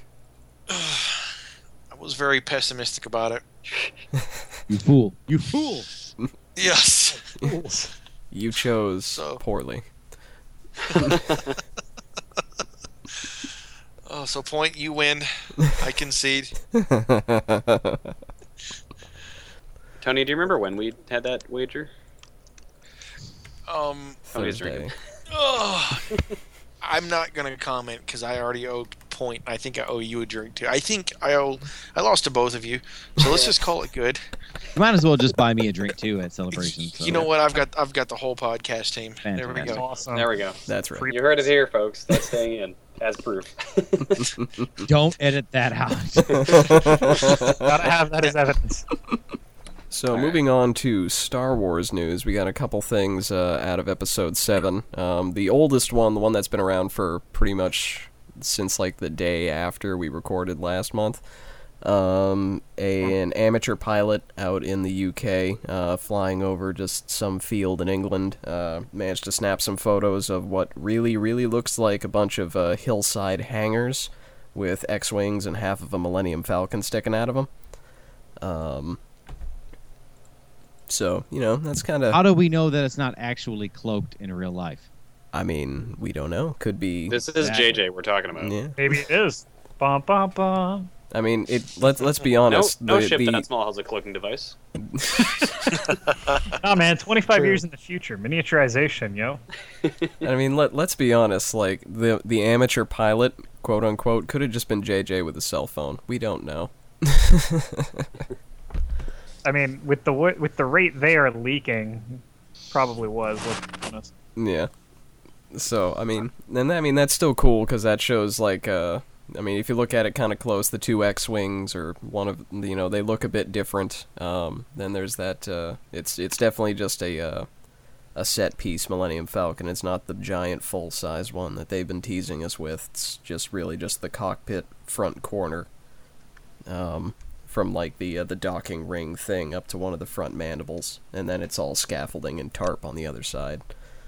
I was very pessimistic about it. You fool! You fool! Yes. You chose So- poorly. Oh, so point, you win. I concede. Tony, do you remember when we had that wager? Um. Tony's Thursday. drinking. Oh, I'm not gonna comment because I already owe point. I think I owe you a drink too. I think I owe. I lost to both of you, so let's just call it good. You might as well just buy me a drink too at Celebration. So. You know what? I've got I've got the whole podcast team. There we Fantastic. go. Awesome. There we go. That's right. You heard it here, folks. That's staying in as proof. Don't edit that out. Gotta have that as evidence. So moving on to Star Wars news, we got a couple things uh, out of Episode seven. Um, the oldest one, the one that's been around for pretty much since like the day after we recorded last month. Um, a, an amateur pilot out in the U K, uh, flying over just some field in England, uh, managed to snap some photos of what really, really looks like a bunch of uh, hillside hangars with X-Wings and half of a Millennium Falcon sticking out of them. Um... So, you know, that's kind of... How do we know that it's not actually cloaked in real life? I mean, we don't know. Could be... This is J J we're talking about. Yeah. Maybe it is. Bum, bum, bum. I mean, it. Let's let's be No, honest. no the, ship the, that small has a cloaking device. Nah, man, twenty-five True. years in the future. Miniaturization, yo. I mean, let let's be honest. Like the the amateur pilot, quote unquote, could have just been J J with a cell phone. We don't know. I mean, with the wa- with the rate they are leaking, probably was. Let's be honest. Yeah. So I mean, and I mean that's still cool because that shows like uh. I mean, if you look at it kind of close, the two X-wings or one of you know they look a bit different. Um, then there's that. Uh, it's it's definitely just a uh, a set piece Millennium Falcon. It's not the giant full size one that they've been teasing us with. It's just really just the cockpit front corner, um, from like the uh, the docking ring thing up to one of the front mandibles, and then it's all scaffolding and tarp on the other side.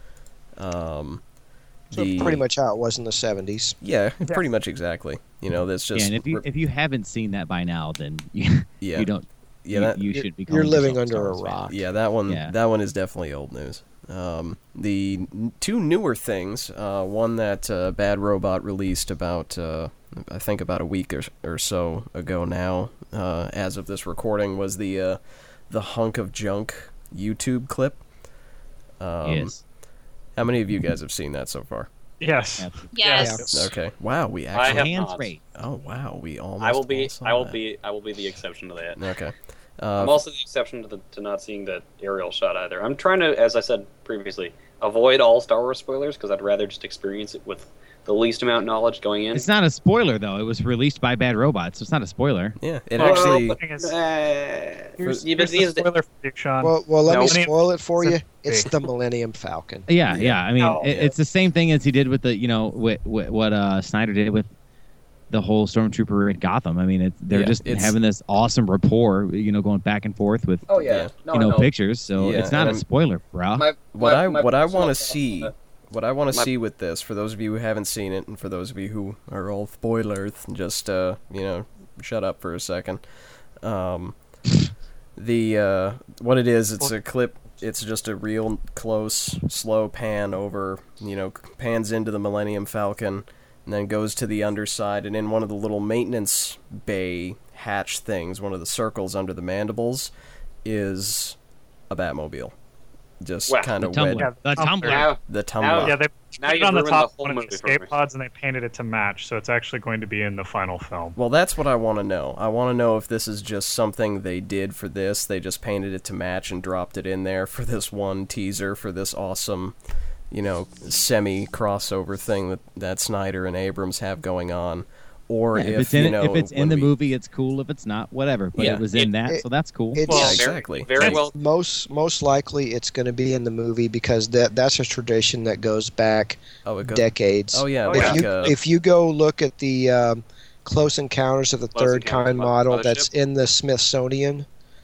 Um. So the- pretty much how it was in the seventies. Yeah, pretty much exactly. You know, that's just yeah, and if you re- if you haven't seen that by now, then you, yeah, you don't. yeah, you, that, you You're- should be. you're calling living yourself under a Star Wars fan. rock. yeah, that one, Yeah. that one is definitely old news. Um, the n- two newer things, uh, one that uh, Bad Robot released about, uh, I think about a week or, or so ago now, uh, as of this recording, was the uh, the hunk of junk YouTube clip. Um, Yes. How many of you guys have seen that so far? Yes. Absolutely. Yes. Okay. Wow, we I actually. have Hands not. raised. Oh wow, we almost. I will be. all saw I will that. be. I will be the exception to that. Okay. Uh, I'm also the exception to the to not seeing that aerial shot either. I'm trying to, as I said previously, avoid all Star Wars spoilers because I'd rather just experience it with the least amount of knowledge going in. It's not a spoiler though. It was released by Bad Robot, so it's not a spoiler. yeah, it Well, actually. The thing is, Uh, here's, yeah, but here's the these- spoiler for you, Sean. Well, well, let No. me Millennium- spoil it for you. It's It's the Millennium Falcon. Yeah, yeah. I mean, Oh, it, yeah. it's the same thing as he did with the, you know, with, with, what uh, Snyder did with the whole Stormtrooper in Gotham. I mean, it's, they're Yeah, just it's- having this awesome rapport, you know, going back and forth with, Oh Yeah. yeah. No, you know, I know. pictures. So Yeah, it's not a and- spoiler, bro. My, What my- I my what I personal want to thoughts see, on what I want to My- see with this, for those of you who haven't seen it, and for those of you who are all spoilers, just uh, you know, shut up for a second. Um, the uh, what it is, it's a clip. It's just a real close, slow pan over, you know, pans into the Millennium Falcon, and then goes to the underside, and in one of the little maintenance bay hatch things, one of the circles under the mandibles, is a Batmobile. Just Wow. kind The of tumbler. wed. The Um, tumbler. Now, The tumbler. yeah, they Now put it you've on the ruined top the of whole one of the movie for escape me. pods, and they painted it to match, so it's actually going to be in the final film. Well, that's what I want to know. I want to know if this is just something they did for this. They just painted it to match and dropped it in there for this one teaser for this awesome, you know, semi-crossover thing that, that Snyder and Abrams have going on. Or Yeah, if, if it's in you know, if it's in when the we- movie, it's cool. If it's not, whatever. But Yeah. it was in It- that, it- so that's cool. It's Yeah, Well, exactly. Very, very it's well. most most likely it's going to be in the movie because that that's a tradition that goes back Oh, it goes, decades. oh yeah, Oh, if like, you uh, if you go look at the um, Close Encounters of the Close Third Encounters Kind of model Mothership. that's in the Smithsonian,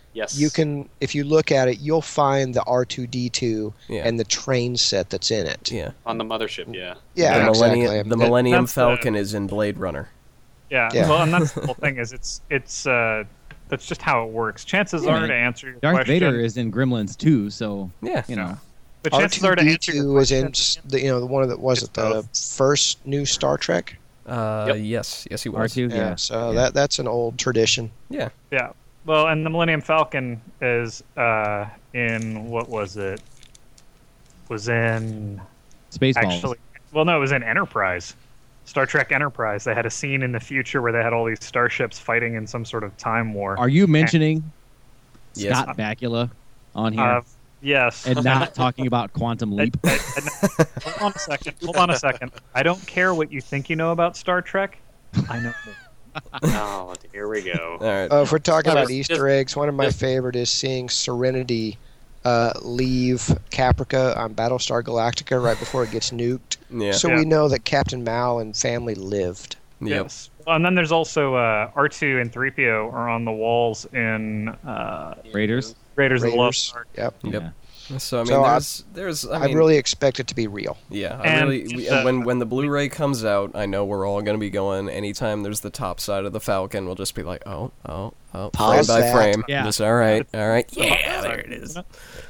Yes. You can, if you look at it, you'll find the R two D two Yeah. and the train set that's in it. Yeah. On the mothership, yeah. Yeah, the exactly. Millennium, the That- Millennium That's the- Falcon is in Blade Runner. Yeah. Yeah. Well, and that's the whole thing is it's it's uh that's just how it works. Chances Yeah, are man. to answer your Darth question. Vader is in Gremlins too, so Yeah. you know. But R chances are two to D answer your two was in, question. s- the, you know, the one that was It's it the both. first new Star Trek. Uh, Yep. yes, yes, he was. R two, Yeah, yeah. so Yeah. that that's an old tradition. Yeah. Yeah. Well, and the Millennium Falcon is uh in what was it? Was in Spaceballs. actually well no, it was in Enterprise. Star Trek Enterprise. They had a scene in the future where they had all these starships fighting in some sort of time war. Are you mentioning Yes. Scott Bakula on here Uh, yes. and not talking about Quantum I- Leap? I- I- hold on a second. Hold on a second. I don't care what you think you know about Star Trek. I know more. Oh, here we go. All right. Uh, if we're talking No, about just- Easter just- eggs, one of my just- favorite is seeing Serenity uh, leave Caprica on Battlestar Galactica right before it gets nuked. yeah. So Yeah. we know that Captain Mal and family lived. Yep. Yes. Well, and then there's also uh, R two and three P O are on the walls in uh, Raiders? Raiders, of the Lost Raiders. Ark. Yep. Yep. Yeah. So I mean, So I- there's, there's, I I, mean, really expect it to be real. yeah, I And really, we, the- when when the Blu-ray comes out, I know we're all gonna be going. Anytime there's the top side of the Falcon, we'll just be like, oh, oh, oh, frame Pause by that. frame. Yeah. Just all right, all right, It's the yeah, top there side, it is. isn't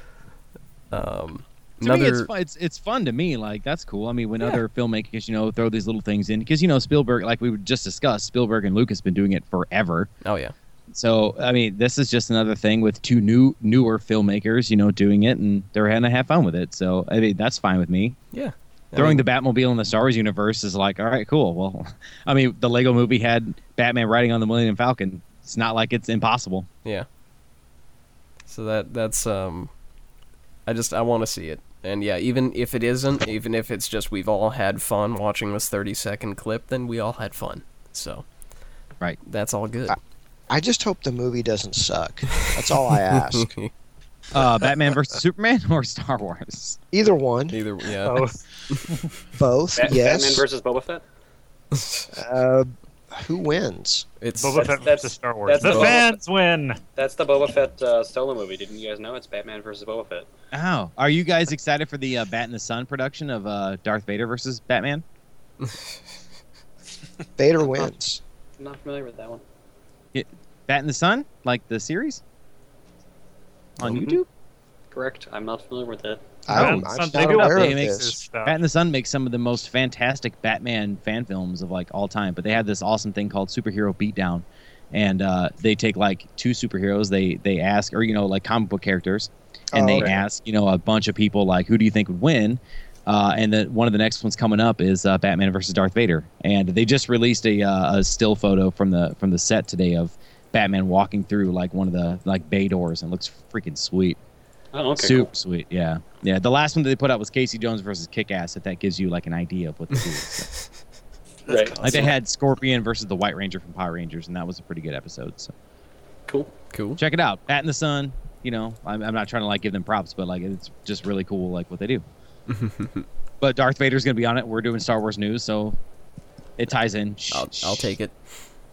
Um, To me, another, it's fun. It's it's fun to me. Like that's cool. I mean, when Yeah. other filmmakers, you know, throw these little things in, because you know Spielberg, like we just discussed, Spielberg and Lucas been doing it forever. oh yeah, So I mean, this is just another thing with two new newer filmmakers, you know, doing it, and they're gonna have fun with it. So I mean, that's fine with me. yeah. I Throwing mean, the Batmobile in the Star Wars universe is like, all right, cool. Well, I mean, the Lego Movie had Batman riding on the Millennium Falcon. It's not like it's impossible. yeah. So that that's um, I just I want to see it. And yeah, even if it isn't, even if it's just we've all had fun watching this thirty second clip, then we all had fun. So, Right. that's all good. I just hope the movie doesn't suck. That's all I ask. Uh, Batman versus Superman or Star Wars? Either one, Either yeah. Oh, both, Bat- yes. Batman versus Boba Fett? Uh, who wins? It's Boba That's- Fett that's- versus Star Wars. that's The Boba- fans win. That's the Boba Fett uh, solo movie. Didn't you guys know? It's Batman versus Boba Fett. Oh, are you guys excited for the uh, Bat in the Sun production of uh, Darth Vader versus Batman? Vader wins. I'm not familiar with that one. Bat in the Sun, like the series on Mhm. YouTube. Correct. I'm not familiar with that. I'm, Yeah, I'm some- not they do aware update of makes this. Stuff. Bat in the Sun makes some of the most fantastic Batman fan films of like all time. But they have this awesome thing called Superhero Beatdown, and uh, they take like two superheroes. They they ask, or you know, like comic book characters, and Oh, they okay. ask, you know, a bunch of people like, who do you think would win? Uh, and then one of the next ones coming up is uh, Batman versus Darth Vader, and they just released a uh, a still photo from the from the set today of Batman walking through like one of the like bay doors, and it looks freaking sweet. Oh, okay. Super Cool. sweet, yeah, yeah. The last one that they put out was Casey Jones versus Kick-Ass. If that gives you like an idea of what to do. So. Right. Like they had Scorpion versus the White Ranger from Power Rangers, and that was a pretty good episode. So Cool. cool. check it out. Bat in the Sun. You know, I'm, I'm not trying to like give them props, but like it's just really cool, like what they do. But Darth Vader's gonna be on it. We're doing Star Wars news, so it ties in. I'll, I'll take it.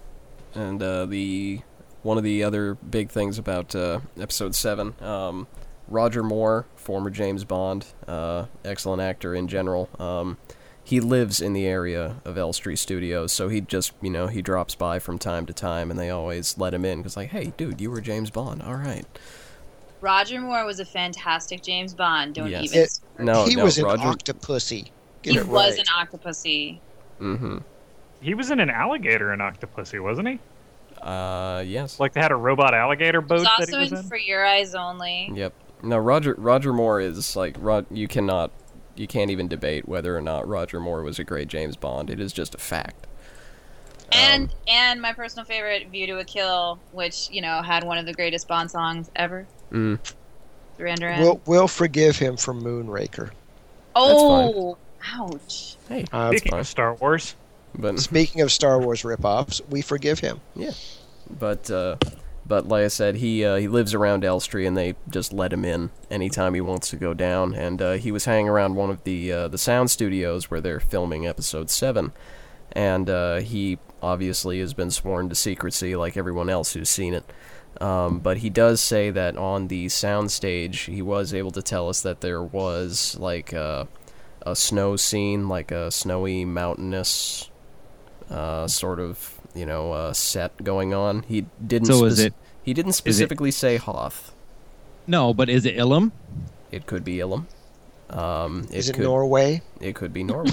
And uh, the one of the other big things about uh, episode seven, um, Roger Moore, former James Bond, uh, excellent actor in general. Um, he lives in the area of Elstree Studios, so he just, you know, he drops by from time to time, and they always let him in because, like, hey, dude, you were James Bond. All right. Roger Moore was a fantastic James Bond. Don't Yes. even. It- start. No, he no, was an Roger. Octopussy. Get he it was right. an Octopussy. Mm-hmm. He was in an alligator in Octopussy, wasn't he? Uh, yes. Like they had a robot alligator He boat was that he also was in in. For Your Eyes Only. Yep. No, Roger Roger Moore is like Rod. You cannot, you can't even debate whether or not Roger Moore was a great James Bond. It is just a fact. And Um, and my personal favorite, View to a Kill, which you know had one of the greatest Bond songs ever. Mm. Duran Duran. We'll, we'll forgive him for Moonraker. oh, ouch! Hey, Uh, Speaking fine. of Star Wars, but Speaking of Star Wars ripoffs, we forgive him. but uh, but like I said, he uh, he lives around Elstree, and they just let him in anytime he wants to go down. And uh, he was hanging around one of the uh, the sound studios where they're filming episode seven, and uh, he obviously has been sworn to secrecy like everyone else who's seen it. Um, but he does say that on the soundstage, he was able to tell us that there was like a, a snow scene, like a snowy, mountainous uh, sort of, you know, uh, set going on. He didn't. So spec- is it? He didn't specifically say Hoth. No, but is it Ilum? It could be Ilum. Um, Is it could, Norway? It could be Norway.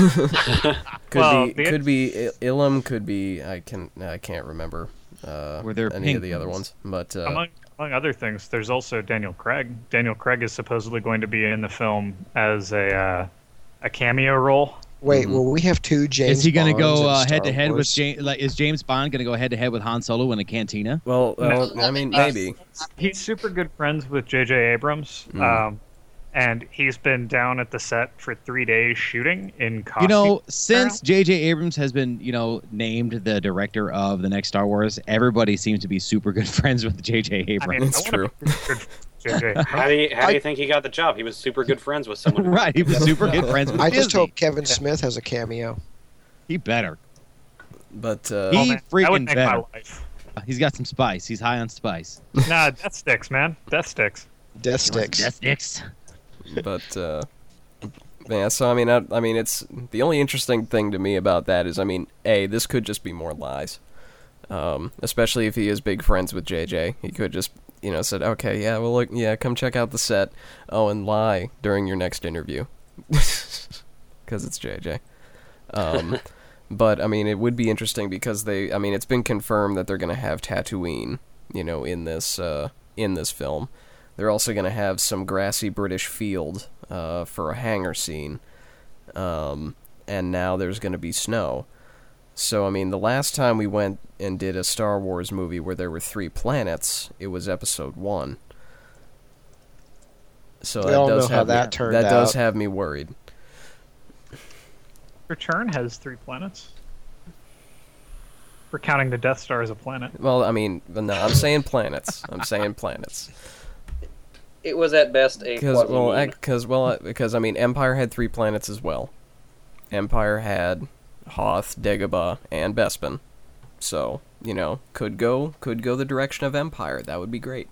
could Well, be the- could be I- Ilum. Could be I can I can't remember uh, Were there any of the other penguins? ones. But uh, Among among other things, there's also Daniel Craig. Daniel Craig is supposedly going to be in the film as a uh, a cameo role. Wait, Mhm. will we have two James Is he going to Bonds go in uh, Star head to head with Wars? James? Like, is James Bond going to go head to head with Han Solo in a cantina? well, well, No. I mean maybe. He's super good friends with J J Abrams, Mm. um, and he's been down at the set for three days shooting in costume. You know, since J J Abrams has been, you know, named the director of the next Star Wars, everybody seems to be super good friends with J J I Abrams. mean, It's I wanna true. be good friends with J J. How do you how do I- you think he got the job? He was super good friends with someone. who- Right, he was super good friends with I just Disney. hope Kevin Smith has a cameo. He better. But uh, He- Oh, man, that freaking would make better. my life. He's got some spice. He's high on spice. Nah, death sticks, man. Death sticks. Death sticks. Death sticks. but uh, yeah. So I mean, I, I mean, it's the only interesting thing to me about that is, I mean, a this could just be more lies. Um, especially if he is big friends with J J, he could just, you know, said, okay, yeah, well, look, yeah, come check out the set. Oh, and lie during your next interview, because it's J J. Um, but I mean, it would be interesting because they, I mean, it's been confirmed that they're gonna have Tatooine, you know, in this uh, in this film. They're also gonna have some grassy British field uh, for a hangar scene, um, and now there's gonna be snow. So, I mean, the last time we went and did a Star Wars movie where there were three planets, it was Episode One. So We that all does know how have me, that turned that does out. have me worried. Return has three planets. We're counting the Death Star as a planet. Well, I mean, no, I'm saying planets. I'm saying planets. It was at best a Because well, quadrillion. because well, uh, because I mean, Empire had three planets as well. Empire had Hoth, Dagobah, and Bespin. So you know, could go could go the direction of Empire. That would be great.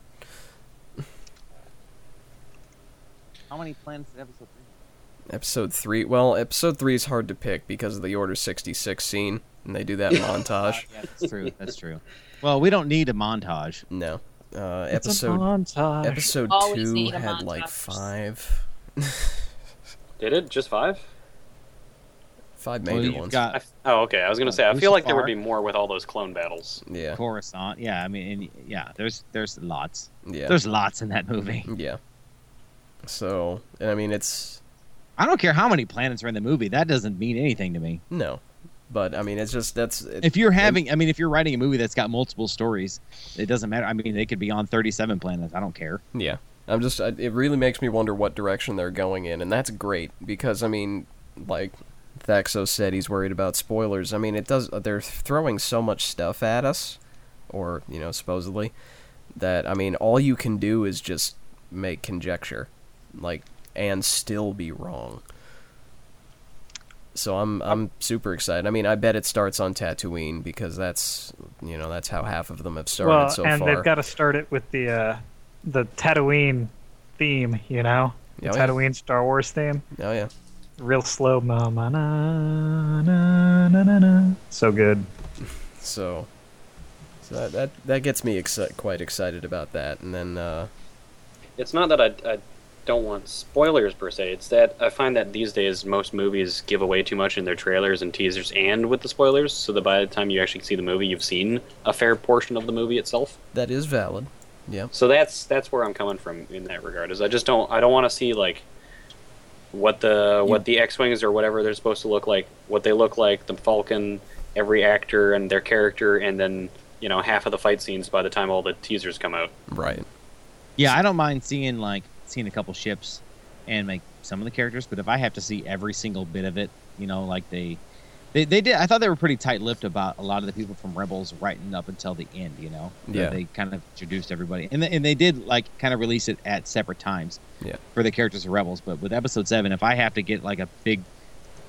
How many planets did episode three? Episode three. Well, episode three is hard to pick because of the Order sixty-six scene, and they do that montage. Yeah, that's true. That's true. Well, we don't need a montage. No. Uh, It's a episode montage. episode Always two need a had like montage. five, Did it just five? five Well, major you've ones. got I f- oh, okay. I was gonna say. I Who's feel like there far? would be more with all those clone battles. Yeah, Coruscant. Yeah, I mean, and, yeah. There's there's lots. yeah, There's lots in that movie. yeah. So, and I mean, it's I don't care how many planets are in the movie. That doesn't mean anything to me. no, but I mean, it's just that's it, If you're having, I mean, if you're writing a movie that's got multiple stories, it doesn't matter. I mean, they could be on thirty-seven planets. I don't care. yeah. I'm just I, it really makes me wonder what direction they're going in, and that's great because I mean, like Thaxo said, he's worried about spoilers. I mean, it does. They're throwing so much stuff at us, or you know, supposedly, that I mean, all you can do is just make conjecture, like, and still be wrong. So I'm I'm super excited. I mean, I bet it starts on Tatooine because that's you know that's how half of them have started well, so and far. they've got to start it with the uh, the Tatooine theme, you know, the Oh, yeah. Tatooine Star Wars theme. Oh yeah. Real slow, ma ma na na na na na. So good. So, so that that, that gets me exci- quite excited about that. And then, uh, It's not that I, I don't want spoilers per se. It's that I find that these days most movies give away too much in their trailers and teasers and with the spoilers, so that by the time you actually see the movie, you've seen a fair portion of the movie itself. that is valid. Yeah. So that's that's where I'm coming from in that regard. Is I just don't I don't want to see like what the what the X-wings or whatever they're supposed to look like, what they look like, the Falcon, every actor and their character, and then you know half of the fight scenes by the time all the teasers come out. Right. Yeah, I don't mind seeing like seeing a couple ships and like some of the characters, but if I have to see every single bit of it, you know, like they they, they did I thought they were pretty tight-lipped about a lot of the people from Rebels writing up until the end, you know. Yeah. They kind of introduced everybody. And they, and they did like kind of release it at separate times. Yeah. For the characters of Rebels, but with episode seven, if I have to get like a big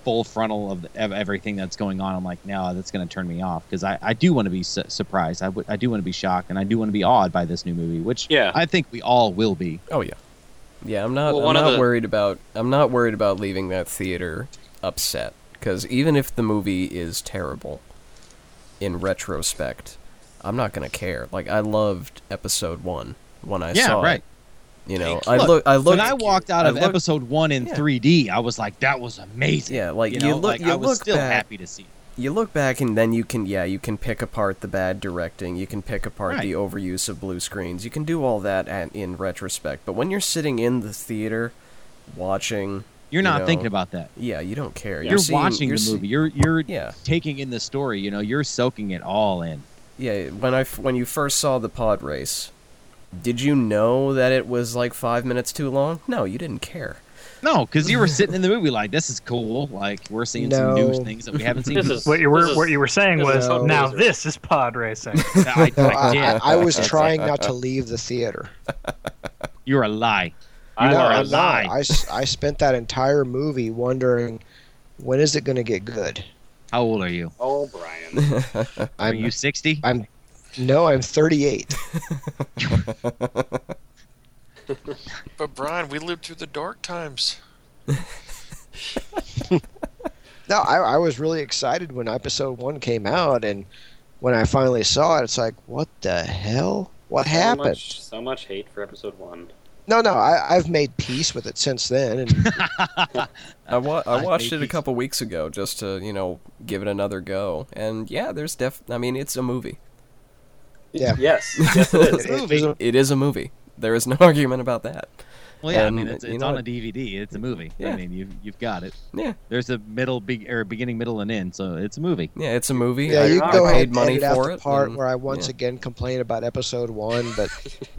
full frontal of, of everything that's going on, I'm like, no, that's going to turn me off because I, I do want to be su- surprised. I, w- I do want to be shocked, and I do want to be awed by this new movie, which Yeah. I think we all will be. Oh yeah, yeah. I'm not. Well, I'm one of not the- worried about. I'm not worried about leaving that theater upset because even if the movie is terrible, in retrospect, I'm not gonna care. Like I loved episode one when I Yeah, saw right. it. You know, Look, I look. I look. when I walked out I of looked- episode one in Yeah. three D, I was like, that was amazing. Yeah, like, you you know, look- like you I was look still back- happy to see it. You look back and then you can, yeah, you can pick apart the bad directing. You can pick apart Right. the overuse of blue screens. You can do all that at, in retrospect. But when you're sitting in the theater, watching, You're not know, thinking about that. yeah, you don't care. You're, seeing- watching you're the see- movie. You're you're Yeah. taking in the story. You know, you're soaking it all in. Yeah, when I f- when you first saw the pod race, did you know that it was like five minutes too long? No, you didn't care. No, because you were sitting in the movie like, this is cool. Like we're seeing some No. new things that we haven't seen. This before. is What you were this is- what you were saying this was is No. now Fundraiser. this is pod racing. I, No, I I, can't. I, I was trying not to leave the theater. You're a lie. I You no, are a I'm not. lie. I, s- I spent that entire movie wondering when is it going to get good. How old are you? Oh, Brian. Are I'm you sixty? I'm no, I'm thirty-eight. But Brian, we lived through the dark times. No, I, I was really excited when episode one came out, and when I finally saw it, it's like, what the hell? What So happened? much, so much hate for episode one. No, no, I, I've made peace with it since then, and I, wa- I I watched think it a it's- couple weeks ago just to, you know, give it another go. And yeah, there's def. I mean, it's a movie. Yeah. Yes. Yes, it is. it- it was a- It is a movie. There is no argument about that. Well, yeah. I And, mean, it's, you it's know on what? a D V D. It's a movie. Yeah. I mean, you've you've got it. Yeah, There's a middle, be- or beginning, middle, and end. So it's a movie. yeah, it's a movie. yeah, I, you I can go I ahead paid and money edit out for the it. part and- where I once yeah. again complain about episode one, but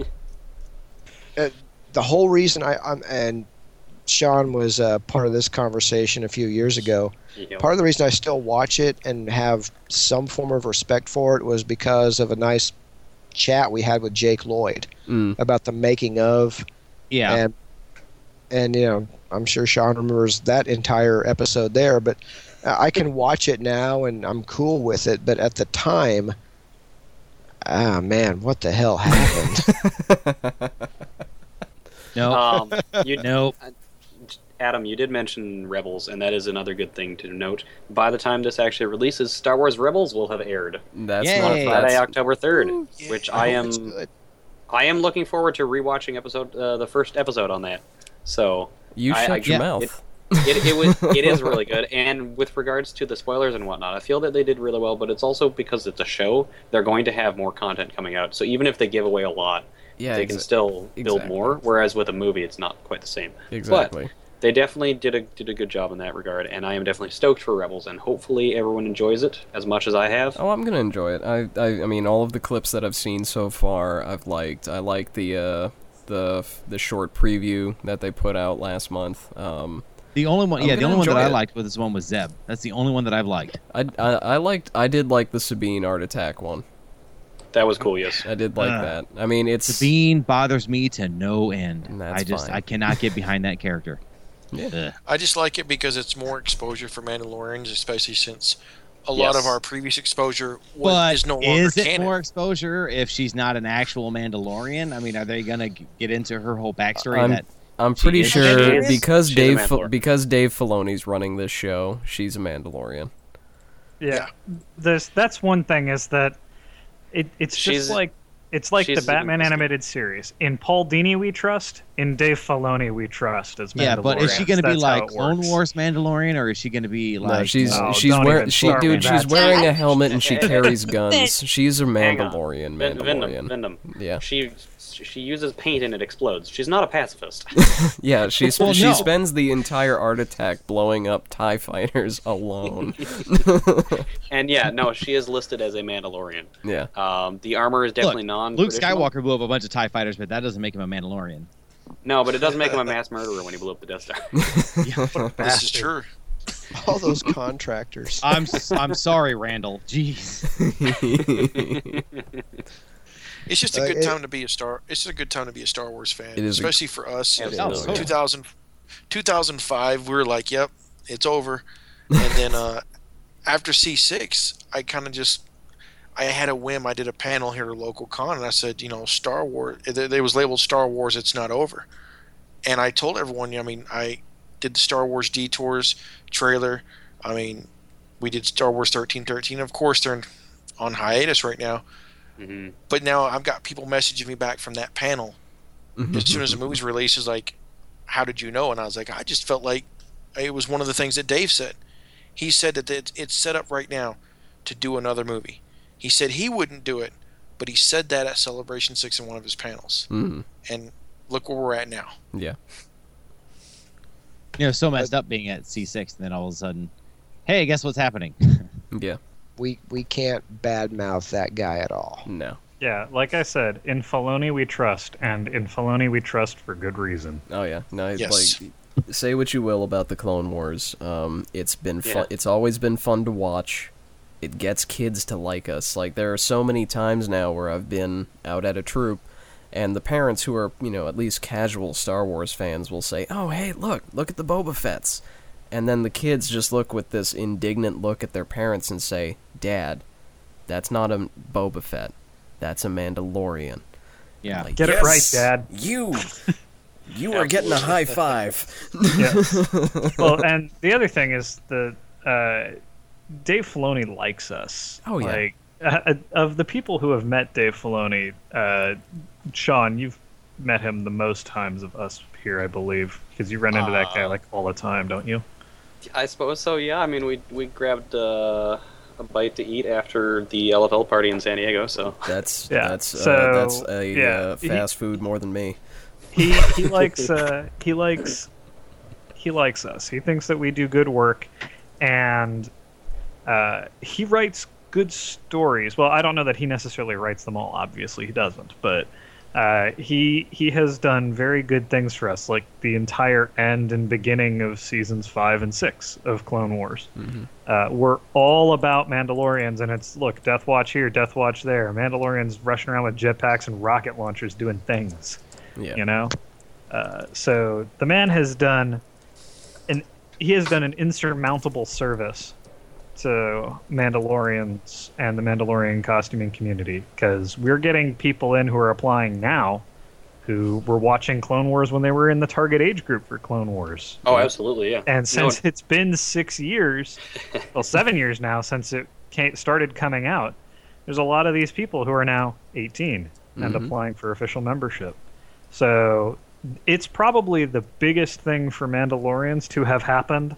uh, the whole reason I I'm, and Sean was uh, part of this conversation a few years ago. You know, Part of the reason I still watch it and have some form of respect for it was because of a nice chat we had with Jake Lloyd Mm. about the making of, Yeah. and and you know I'm sure Sean remembers that entire episode there, but uh, I can watch it now and I'm cool with it. But at the time, ah man, what the hell happened? no. um, you, no. Adam, you did mention Rebels, and that is another good thing to note. By the time this actually releases, Star Wars Rebels will have aired That's Yay. not Hey, Friday, that's, October third, Yeah, which I hope am it's good. I am looking forward to rewatching episode uh, the first episode on that. So you I- shut I- your yeah, mouth. it, it was it is really good. And with regards to the spoilers and whatnot, I feel that they did really well. But it's also because it's a show; they're going to have more content coming out. So even if they give away a lot, yeah, they can exa- still build exactly. more. Whereas with a movie, it's not quite the same. exactly. They definitely did a did a good job in that regard, and I am definitely stoked for Rebels. And hopefully, everyone enjoys it as much as I have. Oh, I'm gonna enjoy it. I, I, I mean, all of the clips that I've seen so far, I've liked. I like the, uh, the, the short preview that they put out last month. Um, The only one, I'm yeah, the gonna only one that enjoy I it. liked with this one was Zeb. That's the only one that I've liked. I, I, I liked. I did like the Sabine Art Attack one. That was cool. Yes. I did like Ugh. that. I mean, it's Sabine bothers me to no end. And that's I just, fine. I cannot get behind that character. Yeah. Ugh. I just like it because it's more exposure for Mandalorians, especially since a lot Yes. of our previous exposure was, But is no longer is it canon. more exposure if she's not an actual Mandalorian? I mean, are they gonna g- get into her whole backstory? I'm- that I'm She pretty is- sure She is- because she's a Dave Fil- Mandalorian. because Dave Filoni's running this show, she's a Mandalorian. Yeah, there's that's one thing is that it it's She's- just like it's like the she's Batman interesting. animated series. In Paul Dini we trust, in Dave Filoni we trust as Mandalorian. yeah, but is she gonna be That's how like it Clone works. Wars Mandalorian, or is she gonna be like? no, she's No, she's don't wearing even she start dude, with she's that. wearing a helmet and she Hang carries guns. She's a Hang on. Mandalorian. Vin- Mandalorian. Vindom, Vindom. Yeah. She she uses paint and it explodes. She's not a pacifist. Yeah, she sp- Well, she no. spends the entire art attack blowing up TIE fighters alone. And yeah, no, she is listed as a Mandalorian. Yeah. Um, the armor is definitely non. Luke Skywalker blew up a bunch of TIE fighters, but that doesn't make him a Mandalorian. No, but it doesn't make him a mass murderer when he blew up the Death Star. This is true. All those contractors. I'm s- I'm sorry, Randall. Jeez. It's just a Uh, good it- time to be a star. It's a good time to be a Star Wars fan, It is a- especially for us. Absolutely. two thousand, two thousand five, we were like, "Yep, it's over." And then uh, after C six, I kind of just I had a whim. I did a panel here at a local con, and I said, you know, Star Wars. It, it was labeled Star Wars. It's not over. And I told everyone, I mean, I did the Star Wars Detours trailer. I mean, we did Star Wars thirteen thirteen. Of course, they're on hiatus right now. Mm-hmm. But now I've got people messaging me back from that panel as soon as the movie's released. Is like, how did you know? And I was like, I just felt like it was one of the things that Dave said. He said that it's, it's set up right now to do another movie. He said he wouldn't do it, but he said that at Celebration six in one of his panels. Mm. And look where we're at now. Yeah. You know, so messed up being at C six, and then all of a sudden, hey, guess what's happening? Yeah. We we can't badmouth that guy at all. No. Yeah, like I said, in Filoni we trust, and in Filoni we trust for good reason. Oh yeah. No. It's Yes. Like, say what you will about the Clone Wars. Um, it's been fun. Yeah. It's always been fun to watch. It gets kids to like us. Like there are so many times now where I've been out at a troop, and the parents who are, you know, at least casual Star Wars fans will say, "Oh, hey, look, look at the Boba Fett's," and then the kids just look with this indignant look at their parents and say, "Dad, that's not a Boba Fett. That's a Mandalorian." Yeah. Like, Get it "Yes, right, Dad." You, you are getting a high five. Yes. Well, and the other thing is the uh, Dave Filoni likes us. Oh, yeah. Like uh, of the people who have met Dave Filoni, uh, Sean, you've met him the most times of us here, I believe, because you run into that guy Uh, like all the time, don't you? I suppose so. Yeah. I mean, we we grabbed uh, a bite to eat after the L F L party in San Diego. So That's Yeah, that's uh, so, that's a yeah, uh, he- fast food more than me. He he likes uh, he likes he likes us. He thinks that we do good work, and uh, he writes good stories. Well, I don't know that he necessarily writes them all. Obviously, he doesn't. But uh, he he has done very good things for us, like the entire end and beginning of seasons five and six of Clone Wars. Mm-hmm. Uh, we're all about Mandalorians, and it's look, Death Watch here, Death Watch there. Mandalorians rushing around with jetpacks and rocket launchers doing things. Yeah. You know, uh, so the man has done an he has done an insurmountable service to Mandalorians and the Mandalorian costuming community, because we're getting people in who are applying now who were watching Clone Wars when they were in the target age group for Clone Wars. oh, absolutely, yeah. And No, since it's been six years, well, seven years now since it came, started coming out, there's a lot of these people who are now eighteen and Mhm. applying for official membership. So it's probably the biggest thing for Mandalorians to have happened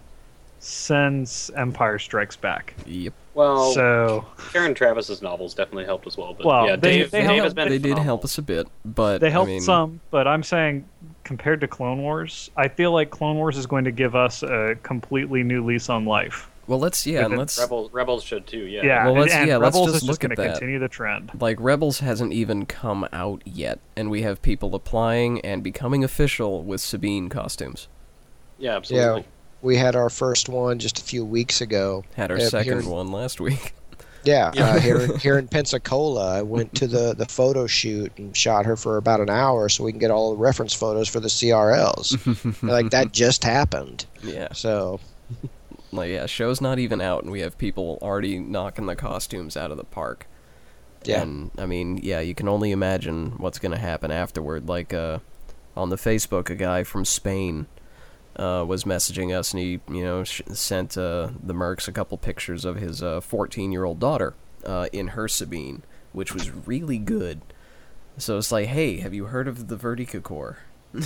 since Empire Strikes Back. Yep. well, So Karen Travis's novels definitely helped as well. But Well, yeah, they- Dave, they Dave helped- has been They did phenomenal. help us a bit, but they helped I mean, some, but I'm saying compared to Clone Wars, I feel like Clone Wars is going to give us a completely new lease on life. Well, let's yeah, and With let's Rebels, Rebels should too. Yeah. Yeah, Well, and, let's- and yeah, let's Rebels just is look just at going to that. continue the trend. like Rebels hasn't even come out yet, and we have people applying and becoming official with Sabine costumes. Yeah, absolutely. Yeah, we had our first one just a few weeks ago. Had our Uh, here second in- one last week. Yeah, Uh, here here in Pensacola, I went to the, the photo shoot and shot her for about an hour so we can get all the reference photos for the C R Ls. Like that just happened. Yeah. So Like, yeah, show's not even out, and we have people already knocking the costumes out of the park. yeah, And, I mean, yeah, you can only imagine what's going to happen afterward. Like, uh, on the Facebook, a guy from Spain uh, was messaging us, and he, you know, sh- sent uh, the Mercs a couple pictures of his uh, fourteen-year-old daughter uh, in her Sabine, which was really good. So it's like, hey, have you heard of the Vertica Corps?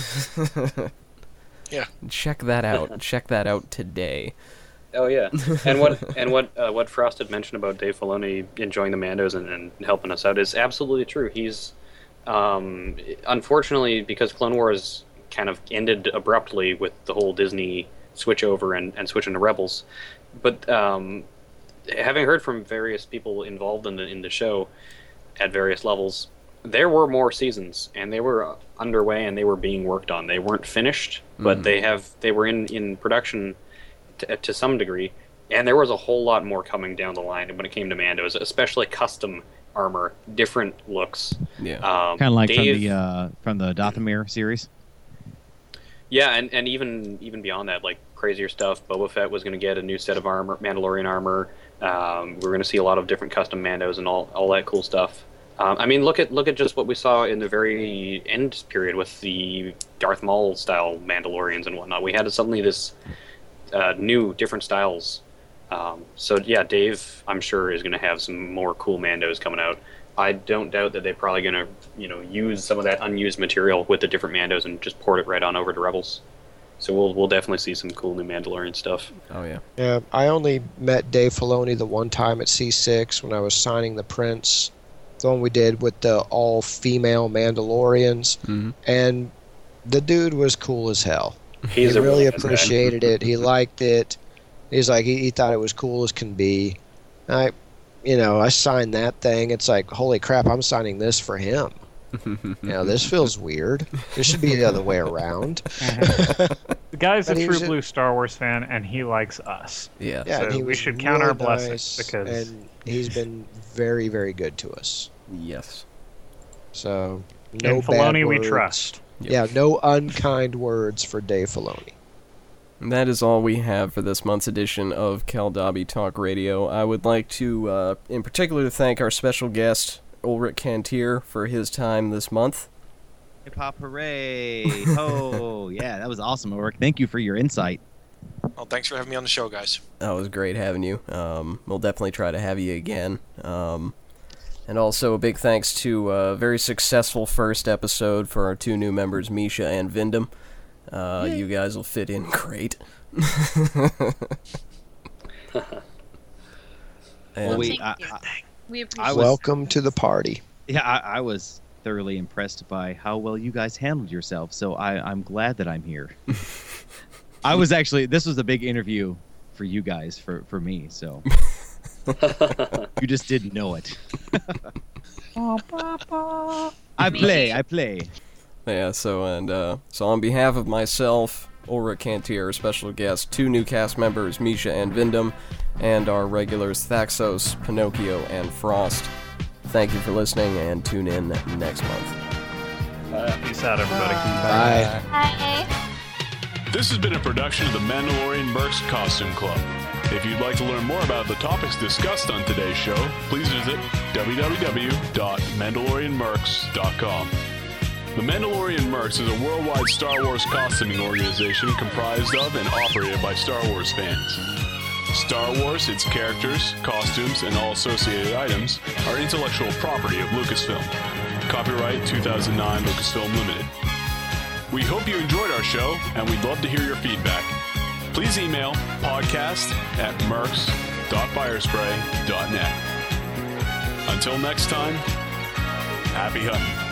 Yeah. Check that out. Check that out today. Oh yeah, and what and what uh, what Frost had mentioned about Dave Filoni enjoying the Mandos and, and helping us out is absolutely true. He's um, unfortunately, because Clone Wars kind of ended abruptly with the whole Disney switch over and, and switching to Rebels, but um, having heard from various people involved in the in the show at various levels, there were more seasons and they were underway and they were being worked on. They weren't finished, but Mhm. they have they were in in production. To, to some degree, and there was a whole lot more coming down the line when it came to Mandos, especially custom armor, different looks. Yeah. Um, Kind of like Dave, from the uh, from the Dothamir series. yeah, and, and even even beyond that, like crazier stuff. Boba Fett was going to get a new set of armor, Mandalorian armor. Um, we're going to see a lot of different custom Mandos and all all that cool stuff. Um, I mean, look at look at just what we saw in the very end period with the Darth Maul style Mandalorians and whatnot. We had suddenly this uh, new, different styles. Um, so yeah, Dave, I'm sure, is going to have some more cool Mandos coming out. I don't doubt that they're probably going to, you know, use some of that unused material with the different Mandos and just port it right on over to Rebels. So we'll we'll definitely see some cool new Mandalorian stuff. Oh yeah. Yeah, I only met Dave Filoni the one time at C six when I was signing the prints, the one we did with the all-female Mandalorians, Mm-hmm. and the dude was cool as hell. He's he a really nice guy. appreciated it. He liked it. He's like he, he thought it was cool as can be. I, you know, I signed that thing. It's like, holy crap! I'm signing this for him. You know, this feels weird. This should be the other way around. The guy's But a he true was a- blue Star Wars fan, and he likes us. Yeah. Yeah, So and he we was should count really our blessings, nice, because- and he's been very, very good to us. Yes. So no and bad Filoni we words. trust. Yep. Yeah, no unkind words for Dave Filoni. And that is all we have for this month's edition of Kaldabi Talk Radio. I would like to, uh, in particular, thank our special guest, Ulrich Cantier, for his time this month. Hip hop hooray! Oh, yeah, that was awesome, Ulrich. Thank you for your insight. Well, thanks for having me on the show, guys. That was great having you. Um, we'll definitely try to have you again. Um, and also a big thanks to a very successful first episode for our two new members, Misha and Vindom. Uh, you guys will fit in great. And Well, we, Thank I, you. I, We I appreciate was- Welcome to the party. yeah, I, I was thoroughly impressed by how well you guys handled yourself. So I, I'm glad that I'm here. I was actually, this was a big interview for you guys, for, for me. So you just didn't know it. I play, I play. Yeah, so and uh, so on behalf of myself, Ulrich Cantier, our special guest, two new cast members, Misha and Vindom, and our regulars, Thaxos, Pinocchio, and Frost. Thank you for listening, and tune in next month. Peace out, everybody. Bye. Bye. This has been a production of the Mandalorian Mercs Costume Club. If you'd like to learn more about the topics discussed on today's show, please visit w w w dot mandalorian mercs dot com. The Mandalorian Mercs is a worldwide Star Wars costuming organization comprised of and operated by Star Wars fans. Star Wars, its characters, costumes, and all associated items are intellectual property of Lucasfilm. Copyright two thousand nine Lucasfilm Limited. We hope you enjoyed our show, and we'd love to hear your feedback. Please email podcast at mercs dot firespray dot net. Until next time, happy hunting.